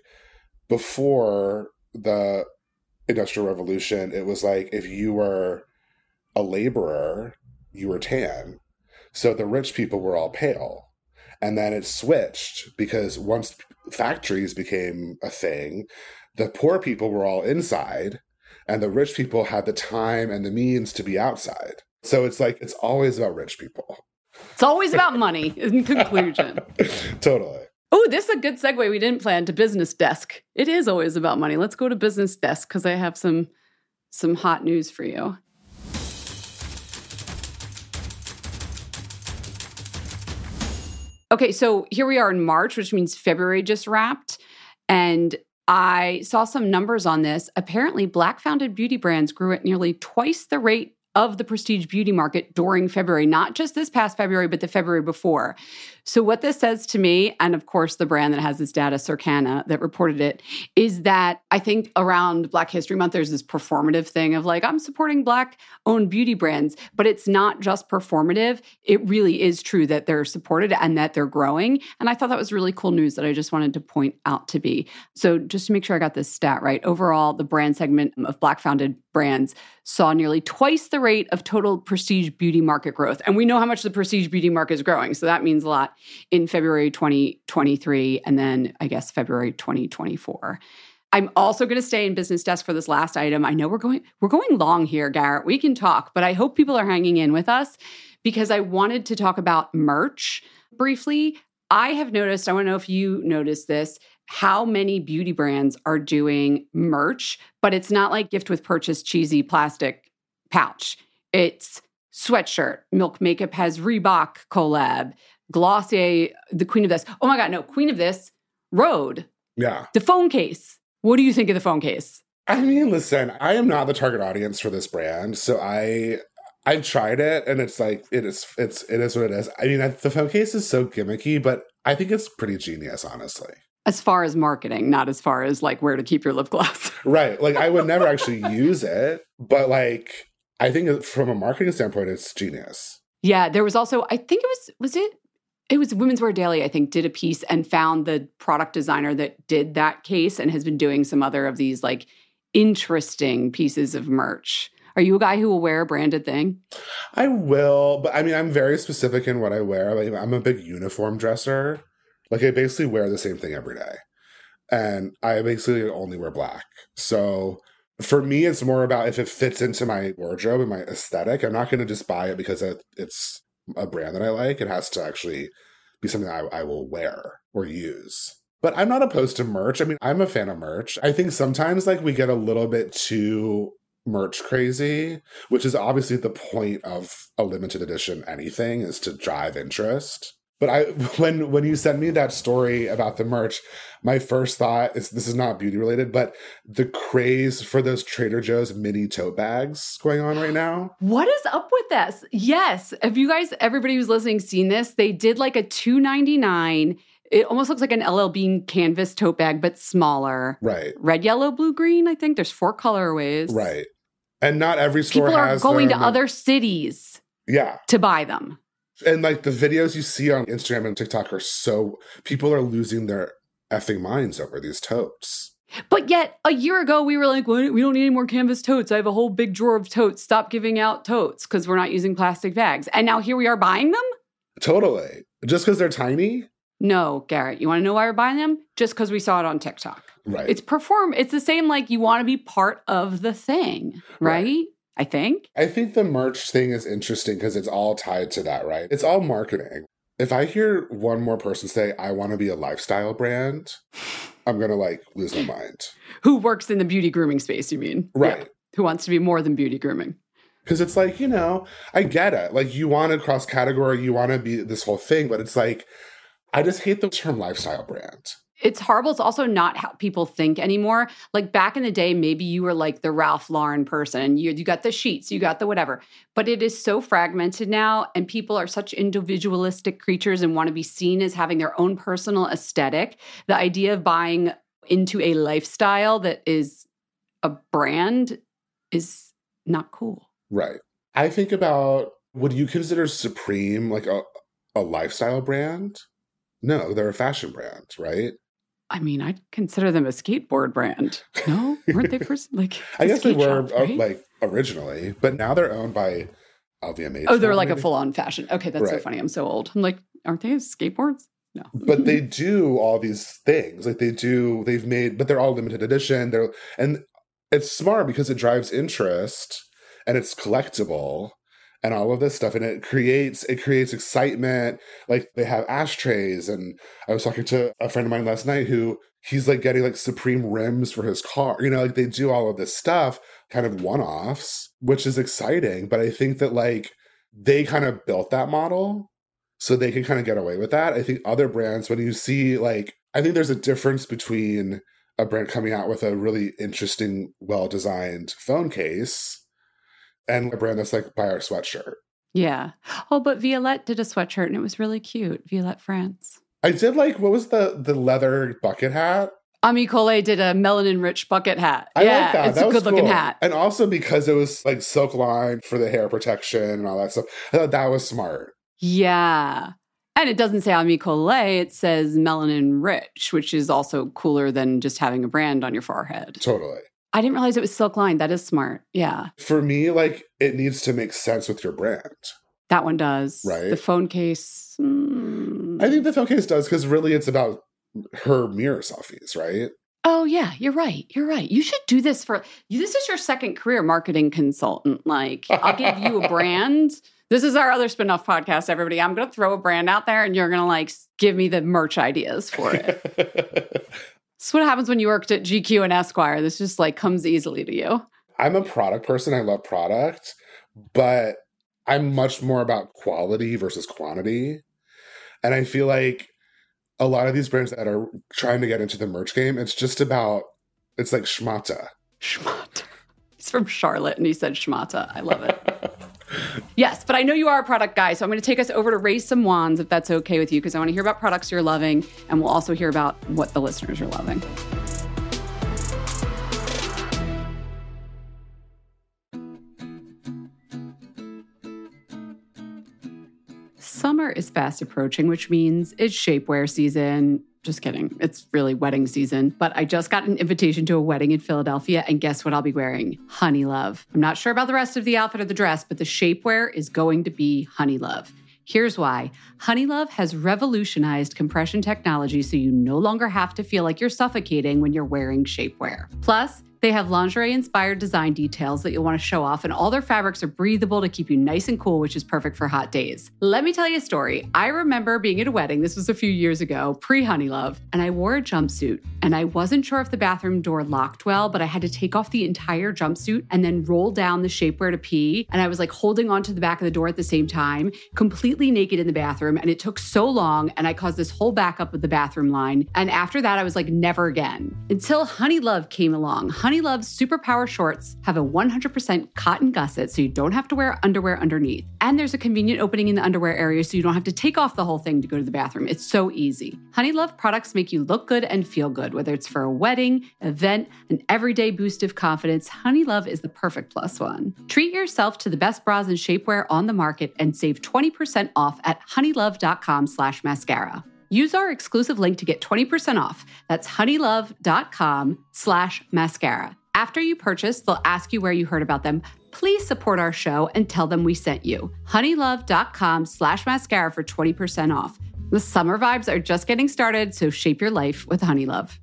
before the Industrial Revolution, it was like if you were a laborer, you were tan. So the rich people were all pale. And then it switched because once factories became a thing, the poor people were all inside and the rich people had the time and the means to be outside. So it's like, it's always about rich people. It's always about money, in conclusion. Totally. Oh, this is a good segue we didn't plan to Business Desk. It is always about money. Let's go to Business Desk because I have some some hot news for you. Okay, so here we are in March, which means February just wrapped. And I saw some numbers on this. Apparently, Black-founded beauty brands grew at nearly twice the rate of the prestige beauty market during February, not just this past February, but the February before. So what this says to me, and of course the brand that has this data, Circana, that reported it, is that I think around Black History Month, there's this performative thing of like, I'm supporting Black-owned beauty brands, but it's not just performative. It really is true that they're supported and that they're growing. And I thought that was really cool news that I just wanted to point out to be. So just to make sure I got this stat right, overall, the brand segment of Black-founded brands saw nearly twice the rate of total prestige beauty market growth. And we know how much the prestige beauty market is growing, so that means a lot in February twenty twenty-three and then, I guess, February twenty twenty-four. I'm also going to stay in Business Desk for this last item. I know we're going we're going long here, Garrett. We can talk, but I hope people are hanging in with us because I wanted to talk about merch briefly. I have noticed, I want to know if you noticed this, how many beauty brands are doing merch, but it's not like gift with purchase cheesy plastic pouch. It's sweatshirt. Milk Makeup has Reebok collab. Glossier, the Queen of This. Oh my God, no, Queen of This, Rode. Yeah. The phone case. What do you think of the phone case? I mean, listen, I am not the target audience for this brand, so I I've tried it, and it's like it is. It's it is what it is. I mean, the phone case is so gimmicky, but I think it's pretty genius, honestly. As far as marketing, not as far as like where to keep your lip gloss. Right. Like I would never actually use it, but like I think from a marketing standpoint, it's genius. Yeah, there was also, I think it was, was it? It was Women's Wear Daily, I think, did a piece and found the product designer that did that case and has been doing some other of these like interesting pieces of merch. Are you a guy who will wear a branded thing? I will, but I mean, I'm very specific in what I wear. Like, I'm a big uniform dresser. Like, I basically wear the same thing every day. And I basically only wear black. So for me, it's more about if it fits into my wardrobe and my aesthetic. I'm not going to just buy it because it's a brand that I like. It has to actually be something I, I will wear or use. But I'm not opposed to merch. I mean, I'm a fan of merch. I think sometimes like we get a little bit too merch crazy, which is obviously the point of a limited edition anything, is to drive interest. But I, when when you sent me that story about the merch, my first thought is, this is not beauty related, but the craze for those Trader Joe's mini tote bags going on right now. What is up with this? Yes. Have you guys, everybody who's listening, seen this? They did like a two ninety-nine. It almost looks like an L L Bean canvas tote bag, but smaller. Right. Red, yellow, blue, green. I think there's four colorways. Right. And not every store People has are going them. to other cities. Yeah. To buy them. And like the videos you see on Instagram and TikTok are so, people are losing their effing minds over these totes. But yet a year ago we were like, well, we don't need any more canvas totes. I have a whole big drawer of totes. Stop giving out totes because we're not using plastic bags. And now here we are buying them? Totally. Just because they're tiny? No, Garrett. You want to know why we're buying them? Just because we saw it on TikTok. Right. It's perform. It's the same like you want to be part of the thing, right? right. I think. I think the merch thing is interesting because it's all tied to that, right? It's all marketing. If I hear one more person say, I want to be a lifestyle brand, I'm going to like lose my mind. Who works in the beauty grooming space, you mean? Right. Yeah. Who wants to be more than beauty grooming? Because it's like, you know, I get it. Like you want to cross category, you want to be this whole thing, but it's like, I just hate the term lifestyle brand. It's horrible. It's also not how people think anymore. Like back in the day, maybe you were like the Ralph Lauren person and you, you got the sheets, you got the whatever. But it is so fragmented now and people are such individualistic creatures and want to be seen as having their own personal aesthetic. The idea of buying into a lifestyle that is a brand is not cool. Right. I think about, would you consider Supreme like a, a lifestyle brand? No, they're a fashion brand, right? I mean, I'd consider them a skateboard brand. No? Weren't they first? Like, I guess they were, shop, right? uh, like, originally, but now they're owned by L V M H. Oh, they're like maybe? a full-on fashion. Okay, that's right. so funny. I'm so old. I'm like, aren't they skateboards? No. But they do all these things. Like, they do, they've made, but they're all limited edition. They're, and it's smart because it drives interest and it's collectible. And all of this stuff, and it creates it creates excitement. Like they have ashtrays, and I was talking to a friend of mine last night who he's like getting like Supreme rims for his car. You know, like they do all of this stuff, kind of one-offs, which is exciting. But I think that like they kind of built that model, So they can kind of get away with that. I think other brands, when you see like, I think there's a difference between a brand coming out with a really interesting, well-designed phone case and a brand that's like, buy our sweatshirt. Yeah. Oh, but Violette did a sweatshirt and it was really cute. Violette France. I did like, what was the the leather bucket hat? Ami Collet did a melanin-rich bucket hat. I yeah, like that. It's that a was good-looking cool. hat. And also because it was like silk lined for the hair protection and all that stuff. I thought that was smart. Yeah. And it doesn't say Ami Collet, it says melanin rich, which is also cooler than just having a brand on your forehead. Totally. I didn't realize it was silk lined. That is smart. Yeah. For me, like, it needs to make sense with your brand. That one does. Right. The phone case. Mm. I think the phone case does because really it's about her mirror selfies, right? Oh, yeah, you're right. You're right. You should do this for, this is your second career, marketing consultant. Like, I'll give you a brand. This is our other spinoff podcast, everybody. I'm going to throw a brand out there and you're going to like give me the merch ideas for it. This is what happens when you worked at G Q and Esquire. This just like comes easily to you. I'm a product person. I love product, but I'm much more about quality versus quantity. And I feel like a lot of these brands that are trying to get into the merch game, it's just about, it's like schmata. Schmata. He's from Charlotte and he said schmata. I love it. Yes, but I know you are a product guy, so I'm going to take us over to Raise Some Wands, if that's okay with you, because I want to hear about products you're loving, and we'll also hear about what the listeners are loving. Summer is fast approaching, which means it's shapewear season. Just kidding. It's really wedding season. But I just got an invitation to a wedding in Philadelphia, and guess what I'll be wearing? Honey Love. I'm not sure about the rest of the outfit or the dress, but the shapewear is going to be Honey Love. Here's why. Honey Love has revolutionized compression technology so you no longer have to feel like you're suffocating when you're wearing shapewear. Plus, they have lingerie-inspired design details that you'll want to show off, and all their fabrics are breathable to keep you nice and cool, which is perfect for hot days. Let me tell you a story. I remember being at a wedding, this was a few years ago, pre-Honey Love, and I wore a jumpsuit, and I wasn't sure if the bathroom door locked well, but I had to take off the entire jumpsuit and then roll down the shapewear to pee, and I was like holding onto the back of the door at the same time, completely naked in the bathroom, and it took so long, and I caused this whole backup of the bathroom line, and after that, I was like, never again. Until Honey Love came along. Honey Love's Superpower shorts have a one hundred percent cotton gusset, so you don't have to wear underwear underneath. And there's a convenient opening in the underwear area, so you don't have to take off the whole thing to go to the bathroom. It's so easy. Honey Love products make you look good and feel good, whether it's for a wedding, event, an everyday boost of confidence. Honey Love is the perfect plus one. Treat yourself to the best bras and shapewear on the market and save twenty percent off at honeylove.com slash mascara. Use our exclusive link to get twenty percent off. That's honeylove.com slash mascara. After you purchase, they'll ask you where you heard about them. Please support our show and tell them we sent you. honeylove.com slash mascara for twenty percent off. The summer vibes are just getting started, so shape your life with Honey Love.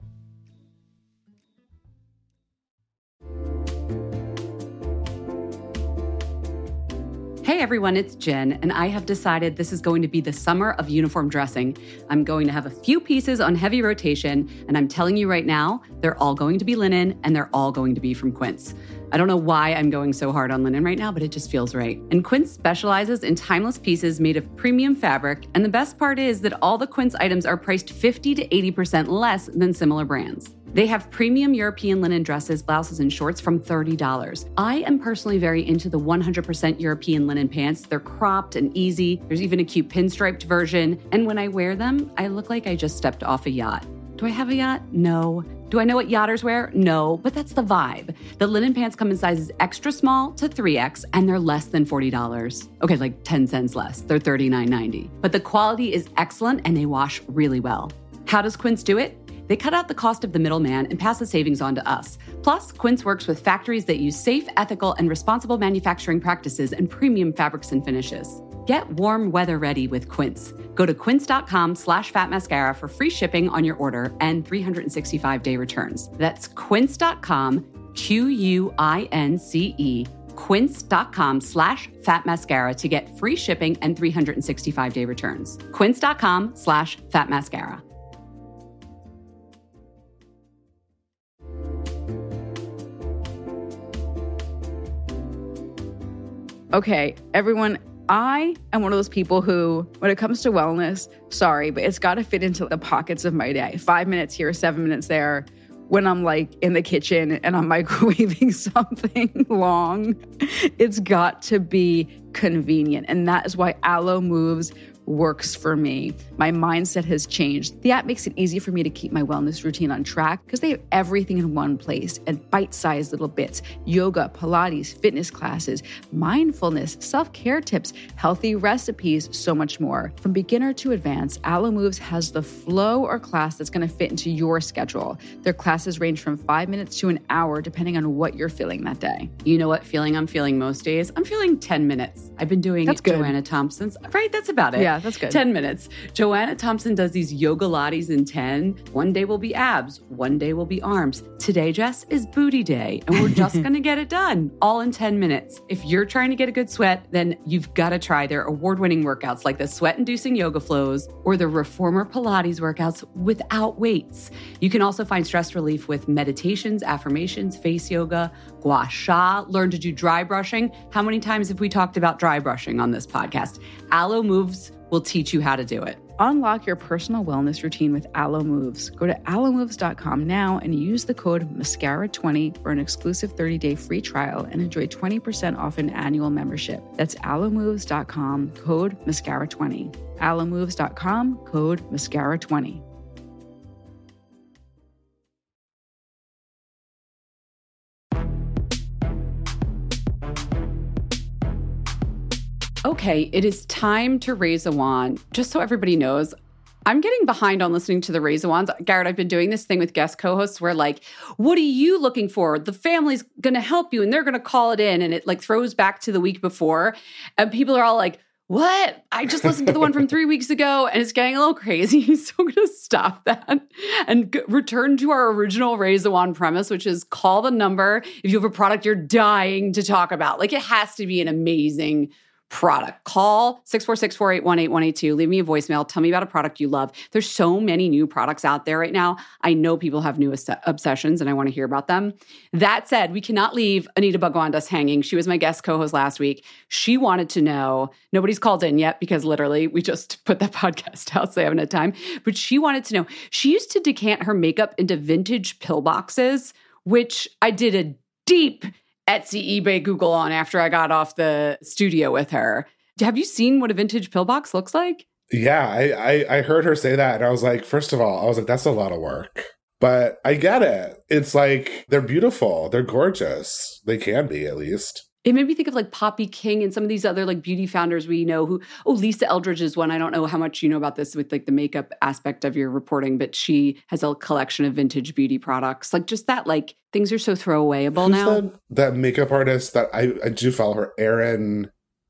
Hey everyone, it's Jen, and I have decided this is going to be the summer of uniform dressing. I'm going to have a few pieces on heavy rotation, and I'm telling you right now, they're all going to be linen, and they're all going to be from Quince. I don't know why I'm going so hard on linen right now, but it just feels right. And Quince specializes in timeless pieces made of premium fabric, and the best part is that all the Quince items are priced fifty to eighty percent less than similar brands. They have premium European linen dresses, blouses, and shorts from thirty dollars. I am personally very into the one hundred percent European linen pants. They're cropped and easy. There's even a cute pinstriped version. And when I wear them, I look like I just stepped off a yacht. Do I have a yacht? No. Do I know what yachters wear? No, but that's the vibe. The linen pants come in sizes extra small to three X, and they're less than forty dollars. Okay, like ten cents less. They're thirty-nine ninety. But the quality is excellent, and they wash really well. How does Quince do it? They cut out the cost of the middleman and pass the savings on to us. Plus, Quince works with factories that use safe, ethical, and responsible manufacturing practices and premium fabrics and finishes. Get warm weather ready with Quince. Go to quince.com slash fat mascara for free shipping on your order and three hundred sixty-five day returns. That's quince.com, Q U I N C E, quince.com slash fat mascara to get free shipping and three hundred sixty-five day returns. Quince.com slash fat mascara. Okay, everyone, I am one of those people who, when it comes to wellness, sorry, but it's got to fit into the pockets of my day. Five minutes here, seven minutes there. When I'm like in the kitchen and I'm microwaving something long, it's got to be convenient. And that is why Alo Moves works for me. My mindset has changed. The app makes it easy for me to keep my wellness routine on track because they have everything in one place and bite-sized little bits: yoga, Pilates, fitness classes, mindfulness, self-care tips, healthy recipes, so much more. From beginner to advanced, Alo Moves has the flow or class that's going to fit into your schedule. Their classes range from five minutes to an hour, depending on what you're feeling that day. You know what feeling I'm feeling most days? I'm feeling ten minutes. I've been doing That's good. Joanna Thompson's. Right, that's about it. Yeah, that's good. ten minutes. Joanna Thompson does these yoga lattes in ten. One day will be abs. One day will be arms. Today, Jess, is booty day. And we're just going to get it done all in ten minutes. If you're trying to get a good sweat, then you've got to try their award-winning workouts like the sweat-inducing yoga flows or the reformer Pilates workouts without weights. You can also find stress relief with meditations, affirmations, face yoga, gua sha, learn to do dry brushing. How many times have we talked about dry brushing on this podcast? Alo Moves will teach you how to do it. Unlock your personal wellness routine with Alo Moves. Go to alo moves dot com now and use the code mascara twenty for an exclusive thirty-day free trial and enjoy twenty percent off an annual membership. That's alo moves dot com, code mascara twenty. alo moves dot com, code mascara twenty. Okay, it is time to raise a wand. Just so everybody knows, I'm getting behind on listening to the raise a wands. Garrett, I've been doing this thing with guest co-hosts where like, what are you looking for? The family's going to help you and they're going to call it in. And it like throws back to the week before. And people are all like, what? I just listened to the one from three weeks ago and it's getting a little crazy. So I'm going to stop that and g- return to our original raise a wand premise, which is call the number if you have a product you're dying to talk about. Like it has to be an amazing product. Call six four six, four eight one, eight one eight two. Leave me a voicemail. Tell me about a product you love. There's so many new products out there right now. I know people have new obs- obsessions and I want to hear about them. That said, we cannot leave Anita Bhagwandas hanging. She was my guest co-host last week. She wanted to know, nobody's called in yet because literally we just put that podcast out so they haven't had time, but she wanted to know, she used to decant her makeup into vintage pill boxes, which I did a deep Etsy, eBay, Google on after I got off the studio with her. Have you seen what a vintage pill box looks like? Yeah, I, I, I heard her say that. And I was like, first of all, I was like, that's a lot of work. But I get it. It's like, they're beautiful. They're gorgeous. They can be, at least. It made me think of like Poppy King and some of these other like beauty founders we know who, oh, Lisa Eldridge is one. I don't know how much you know about this with like the makeup aspect of your reporting, but she has a collection of vintage beauty products. Like just that, like things are so throwawayable Who's now. That, that makeup artist that I, I do follow her, Erin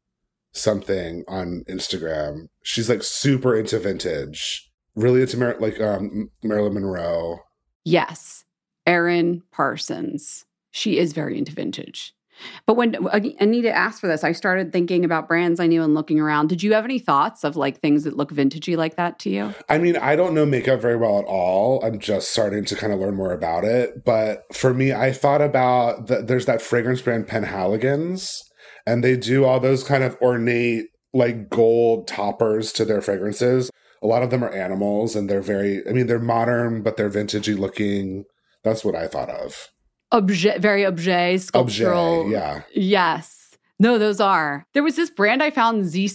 something on Instagram. She's like super into vintage, really into Mar- like um, Marilyn Monroe. Yes. Erin Parsons. She is very into vintage. But when Anita asked for this, I started thinking about brands I knew and looking around. Did you have any thoughts of like things that look vintagey like that to you? I mean, I don't know makeup very well at all. I'm just starting to kind of learn more about it. But for me, I thought about the, there's that fragrance brand Penhaligon's, and they do all those kind of ornate like gold toppers to their fragrances. A lot of them are animals and they're very, I mean, they're modern, but they're vintagey looking. That's what I thought of. Objet, very objet, sculptural. Objet, yeah. Yes. No, those are. There was this brand I found, Z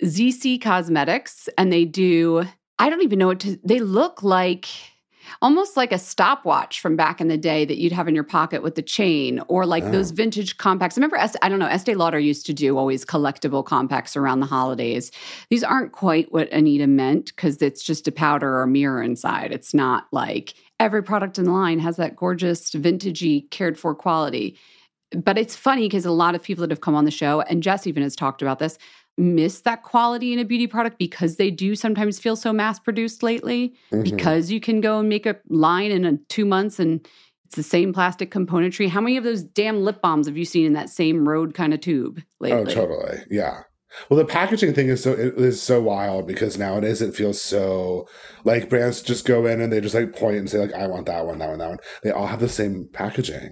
C Cosmetics, and they do, I don't even know what to, they look like, almost like a stopwatch from back in the day that you'd have in your pocket with the chain, or like oh. those vintage compacts. I remember, I don't know, Estee Lauder used to do always collectible compacts around the holidays. These aren't quite what Anita meant because it's just a powder or mirror inside. It's not like every product in the line has that gorgeous, vintagey, cared for quality. But it's funny because a lot of people that have come on the show, and Jess even has talked about this, miss that quality in a beauty product because they do sometimes feel so mass-produced lately, mm-hmm. because you can go and make a line in a, two months and it's the same plastic componentry. How many of those damn lip balms have you seen in that same road kind of tube lately? Oh, totally. Yeah. Well, the packaging thing is so it is so wild because nowadays it feels so like brands just go in and they just like point and say like, I want that one, that one, that one. They all have the same packaging.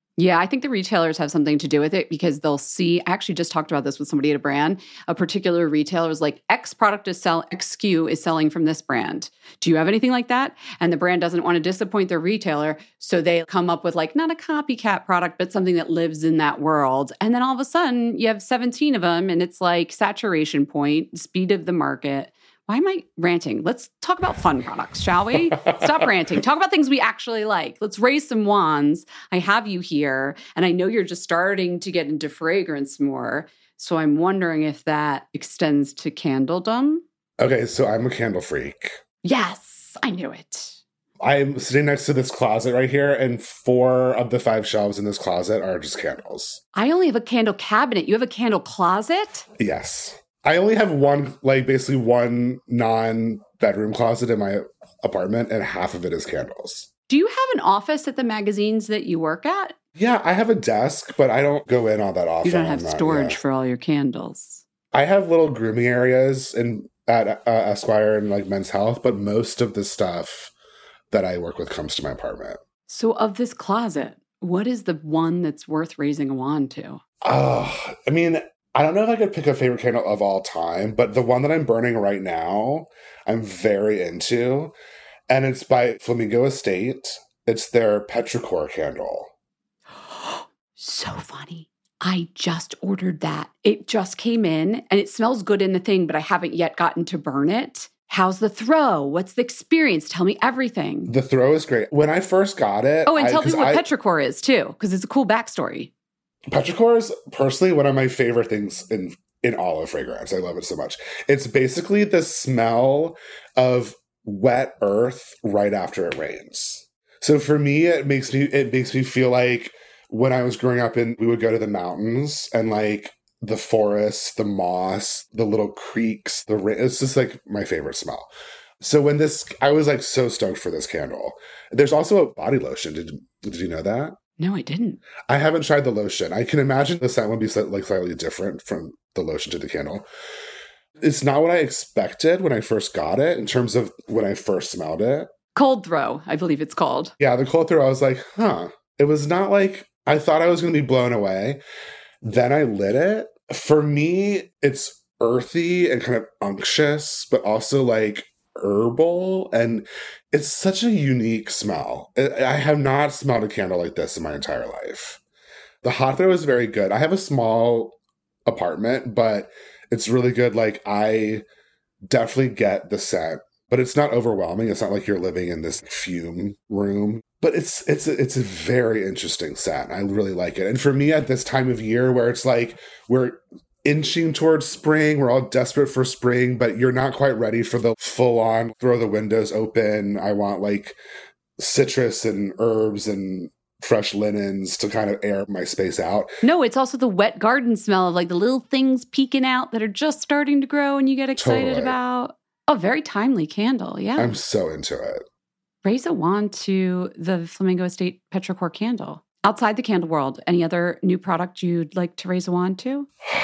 Yeah, I think the retailers have something to do with it because they'll see, I actually just talked about this with somebody at a brand. A particular retailer was like, X product is sell, X S K U is selling from this brand. Do you have anything like that? And the brand doesn't want to disappoint their retailer. So they come up with like, not a copycat product, but something that lives in that world. And then all of a sudden you have seventeen of them and it's like saturation point, speed of the market. Why am I ranting? Let's talk about fun products, shall we? Stop ranting. Talk about things we actually like. Let's raise some wands. I have you here, and I know you're just starting to get into fragrance more. So I'm wondering if that extends to candledom. Okay, so I'm a candle freak. Yes, I knew it. I'm sitting next to this closet right here, and four of the five shelves in this closet are just candles. I only have a candle cabinet. You have a candle closet? Yes. I only have one, like basically one non-bedroom closet in my apartment, and half of it is candles. Do you have an office at the magazines that you work at? Yeah, I have a desk, but I don't go in all that often. You don't have not, storage yeah. for all your candles. I have little grooming areas in at uh, Esquire and like Men's Health, but most of the stuff that I work with comes to my apartment. So of this closet, what is the one that's worth raising a wand to? Oh, I mean... I don't know if I could pick a favorite candle of all time, but the one that I'm burning right now, I'm very into. And it's by Flamingo Estate. It's their Petrichor candle. So funny. I just ordered that. It just came in and it smells good in the thing, but I haven't yet gotten to burn it. How's the throw? What's the experience? Tell me everything. The throw is great. When I first got it... Oh, and tell I, me what I, Petrichor is too, because it's a cool backstory. Petrichor is personally one of my favorite things in, in all of fragrance. I love it so much. It's basically the smell of wet earth right after it rains. So for me, it makes me it makes me feel like when I was growing up and we would go to the mountains and like the forest, the moss, the little creeks, the rain. It's just like my favorite smell. So when this, I was like so stoked for this candle. There's also a body lotion. Did did you know that? No, I didn't. I haven't tried the lotion. I can imagine the scent would be like slightly different from the lotion to the candle. It's not what I expected when I first got it in terms of when I first smelled it. Cold throw, I believe it's called. Yeah, the cold throw, I was like, huh. It was not like, I thought I was going to be blown away. Then I lit it. For me, it's earthy and kind of unctuous, but also like herbal, and it's such a unique smell. I have not smelled a candle like this in my entire life. The hot throw is very good. I have a small apartment, but it's really good. Like, I definitely get the scent, but it's not overwhelming. It's not like you're living in this fume room, but it's it's a, it's a very interesting scent. I really like it. And for me at this time of year where it's like we're inching towards spring, we're all desperate for spring, but you're not quite ready for the full on throw the windows open. I want like citrus and herbs and fresh linens to kind of air my space out. No, it's also the wet garden smell of like the little things peeking out that are just starting to grow and you get excited Totally. about. Oh, very timely candle. Yeah. I'm so into it. Raise a wand to the Flamingo Estate Petrichor candle. Outside the candle world, any other new product you'd like to raise a wand to?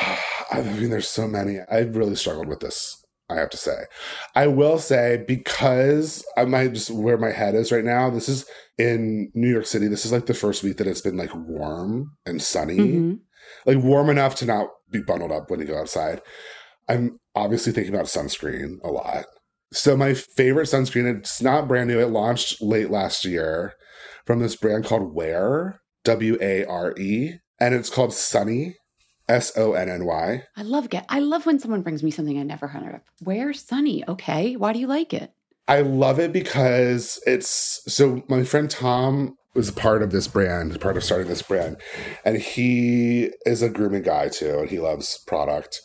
I mean, there's so many. I really struggled with this, I have to say. I will say, because I might just where my head is right now, this is in New York City. This is like the first week that it's been like warm and sunny, mm-hmm. like warm enough to not be bundled up when you go outside. I'm obviously thinking about sunscreen a lot. So my favorite sunscreen, it's not brand new. It launched late last year from this brand called Wear, W A R E, and it's called Sunny. S O N N Y. I love get. I love when someone brings me something I never heard of. Where's Sunny? Okay. Why do you like it? I love it because it's, so my friend Tom was part of this brand, part of starting this brand, and he is a grooming guy too, and he loves product.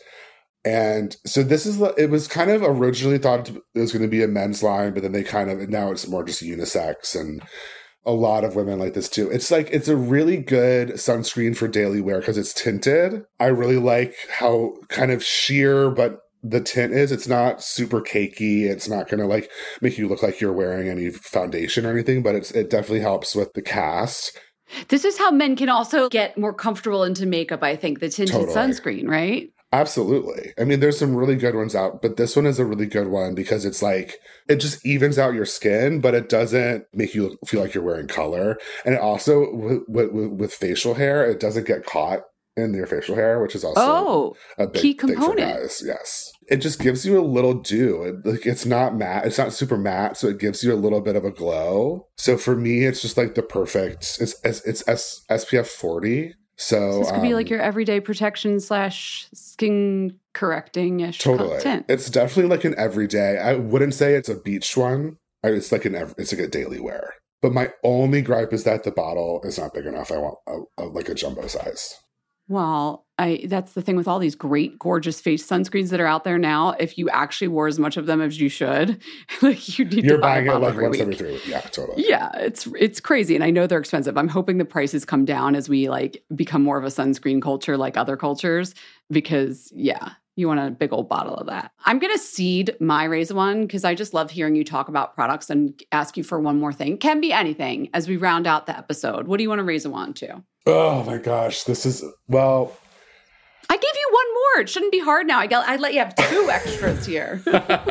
And so this is, it was kind of originally thought it was going to be a men's line, but then they kind of, now it's more just unisex, and a lot of women like this too. It's like, it's a really good sunscreen for daily wear because it's tinted. I really like how kind of sheer, but the tint is, it's not super cakey. It's not going to like make you look like you're wearing any foundation or anything, but it's, it definitely helps with the cast. This is how men can also get more comfortable into makeup, I think, the tinted Totally. sunscreen, right? Absolutely. I mean, there's some really good ones out, but this one is a really good one because it's like, it just evens out your skin, but it doesn't make you feel like you're wearing color. And it also, with, with, with facial hair, it doesn't get caught in your facial hair, which is also oh, a big key thing component. for guys. Yes. It just gives you a little dew. It, like, it's not matte. It's not super matte, so it gives you a little bit of a glow. So for me, it's just like the perfect, it's, it's, it's S P F forty. So, so this could um, be like your everyday protection slash skin correcting-ish totally. tint. It's definitely like an everyday. I wouldn't say it's a beach one. It's like an it's like a daily wear. But my only gripe is that the bottle is not big enough. I want a, a, like a jumbo size. Well, I that's the thing with all these great, gorgeous face sunscreens that are out there now. If you actually wore as much of them as you should, like you need You're to buy buying a it bottle like every once week. every three weeks. Yeah, totally. Yeah, it's it's crazy, and I know they're expensive. I'm hoping the prices come down as we like become more of a sunscreen culture like other cultures, because yeah, you want a big old bottle of that. I'm gonna cede my Raise One because I just love hearing you talk about products and ask you for one more thing. Can be anything as we round out the episode. What do you want to raise a wand to? Oh my gosh, this is well. I gave you one more. It shouldn't be hard now. I got. I let you have two extras here.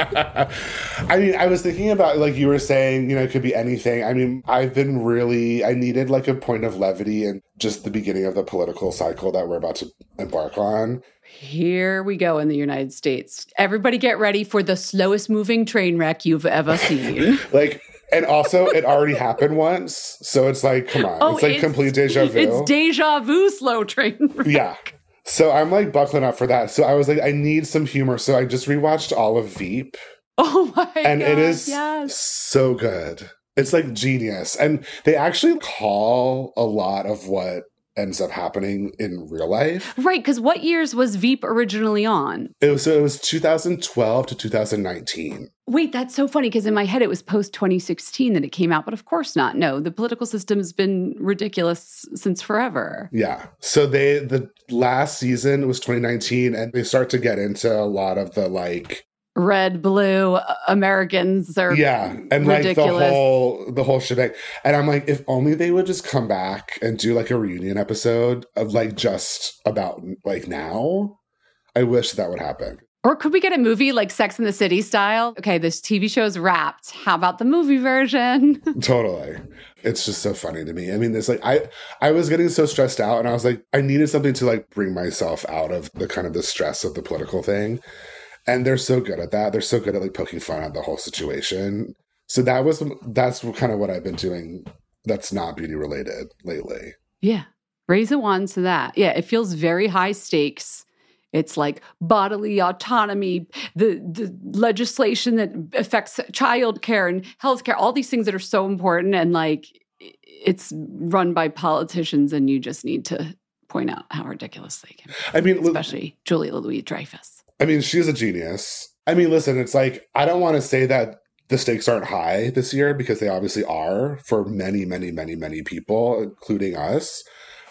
I mean, I was thinking about, like you were saying, you know, it could be anything. I mean, I've been really, I needed like a point of levity in just the beginning of the political cycle that we're about to embark on. Here we go in the United States. Everybody get ready for the slowest moving train wreck you've ever seen. Like, and also it already happened once. So it's like, come on. Oh, it's like it's, complete deja vu. It's deja vu slow train wreck. Yeah. So I'm like buckling up for that. So I was like, I need some humor. So I just rewatched all of Veep. Oh my god. And it is yes. so good. It's like genius. And they actually call a lot of what ends up happening in real life. Right, because what years was Veep originally on? It was so it was two thousand twelve to two thousand nineteen. Wait, that's so funny because in my head it was post twenty sixteen that it came out, but of course not. No, the political system's been ridiculous since forever. Yeah. So they the last season was twenty nineteen, and they start to get into a lot of the like red, blue Americans are yeah, and ridiculous. like the whole the whole shebang. And I'm like, if only they would just come back and do like a reunion episode of like just about like now. I wish that would happen. Or could we get a movie like Sex and the City style? Okay, this T V show's wrapped. How about the movie version? Totally. It's just so funny to me. I mean, it's like I I was getting so stressed out, and I was like, I needed something to like bring myself out of the kind of the stress of the political thing. And they're so good at that. They're so good at like poking fun at the whole situation. So that was that's kind of what I've been doing that's not beauty related lately. Yeah. Raise a wand to that. Yeah, it feels very high stakes. It's like bodily autonomy, the, the legislation that affects childcare and healthcare, all these things that are so important. And like, it's run by politicians, and you just need to point out how ridiculous they can be. I mean, especially Julia Louis-Dreyfus. I mean, she's a genius. I mean, listen, it's like, I don't want to say that the stakes aren't high this year, because they obviously are for many, many, many, many people, including us.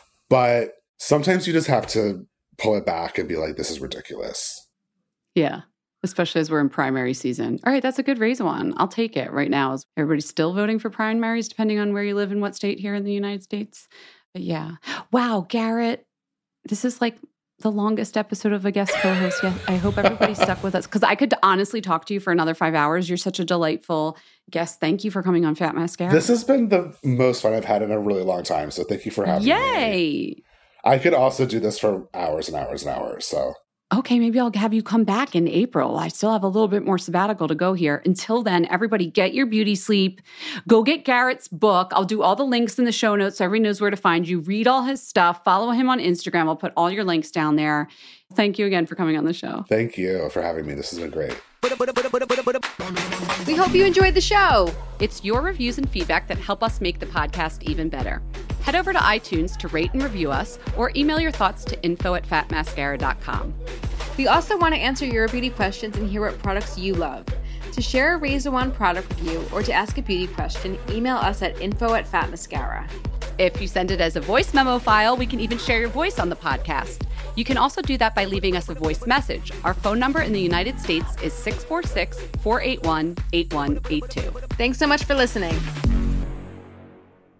But sometimes you just have to pull it back and be like, this is ridiculous. Yeah, especially as we're in primary season. All right, that's a good raise one. I'll take it right now. Is everybody still voting for primaries, depending on where you live and what state here in the United States? But yeah. Wow, Garrett, this is like the longest episode of a guest co-host yet. I hope everybody stuck with us, because I could honestly talk to you for another five hours. You're such a delightful guest. Thank you for coming on Fat Mascara. This has been the most fun I've had in a really long time, so thank you for having Yay! me. Yay! I could also do this for hours and hours and hours, so. Okay, maybe I'll have you come back in April. I still have a little bit more sabbatical to go here. Until then, everybody get your beauty sleep. Go get Garrett's book. I'll do all the links in the show notes so everybody knows where to find you. Read all his stuff. Follow him on Instagram. I'll put all your links down there. Thank you again for coming on the show. Thank you for having me. This has been great. We hope you enjoyed the show. It's your reviews and feedback that help us make the podcast even better. Head over to iTunes to rate and review us, or email your thoughts to info at fat mascara dot com. We also want to answer your beauty questions and hear what products you love. To share a Raise a Wand product review or to ask a beauty question, email us at info at fat mascara. If you send it as a voice memo file, we can even share your voice on the podcast. You can also do that by leaving us a voice message. Our phone number in the United States is six four six, four eight one, eight one eight two. Thanks so much for listening.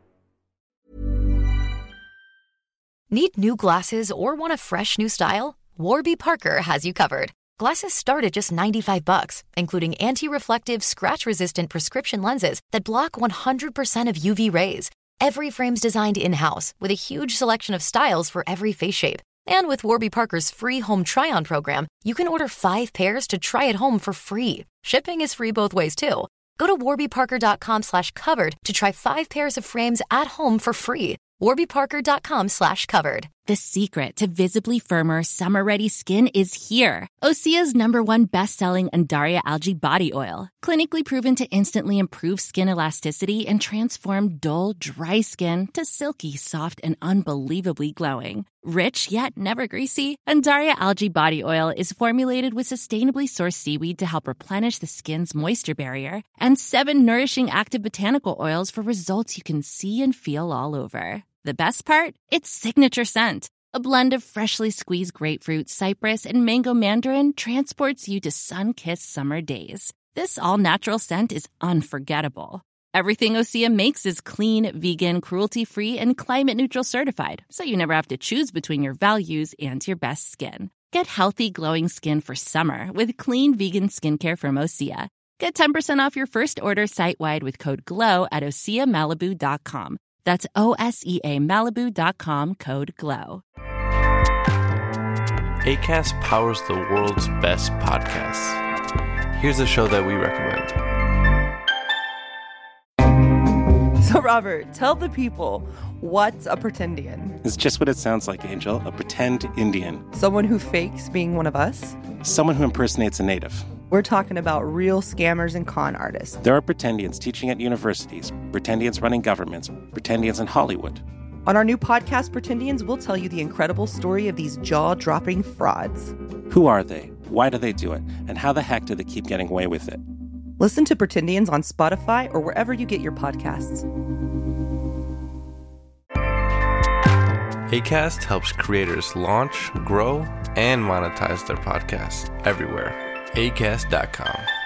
Need new glasses or want a fresh new style? Warby Parker has you covered. Glasses start at just ninety-five bucks, including anti-reflective, scratch-resistant prescription lenses that block one hundred percent of U V rays. Every frame's designed in-house with a huge selection of styles for every face shape. And with Warby Parker's free home try-on program, you can order five pairs to try at home for free. Shipping is free both ways, too. Go to warbyparker.com slash covered to try five pairs of frames at home for free. warbyparker.com slash covered. The secret to visibly firmer, summer-ready skin is here. Osea's number one best-selling Undaria Algae Body Oil. Clinically proven to instantly improve skin elasticity and transform dull, dry skin to silky, soft, and unbelievably glowing. Rich yet never greasy, Undaria Algae Body Oil is formulated with sustainably sourced seaweed to help replenish the skin's moisture barrier and seven nourishing active botanical oils for results you can see and feel all over. The best part? Its signature scent. A blend of freshly squeezed grapefruit, cypress, and mango mandarin transports you to sun-kissed summer days. This all-natural scent is unforgettable. Everything Osea makes is clean, vegan, cruelty-free, and climate-neutral certified, so you never have to choose between your values and your best skin. Get healthy, glowing skin for summer with clean, vegan skincare from Osea. Get ten percent off your first order site-wide with code GLOW at osea malibu dot com. That's O S E A Malibu dot com, code GLOW. Acast powers the world's best podcasts. Here's a show that we recommend. So, Robert, tell the people, what's a pretendian? It's just what it sounds like, Angel. A pretend Indian. Someone who fakes being one of us? Someone who impersonates a native. We're talking about real scammers and con artists. There are pretendians teaching at universities, pretendians running governments, pretendians in Hollywood. On our new podcast, Pretendians, we'll tell you the incredible story of these jaw-dropping frauds. Who are they? Why do they do it? And how the heck do they keep getting away with it? Listen to Pretendians on Spotify or wherever you get your podcasts. Acast helps creators launch, grow, and monetize their podcasts everywhere. acast dot com.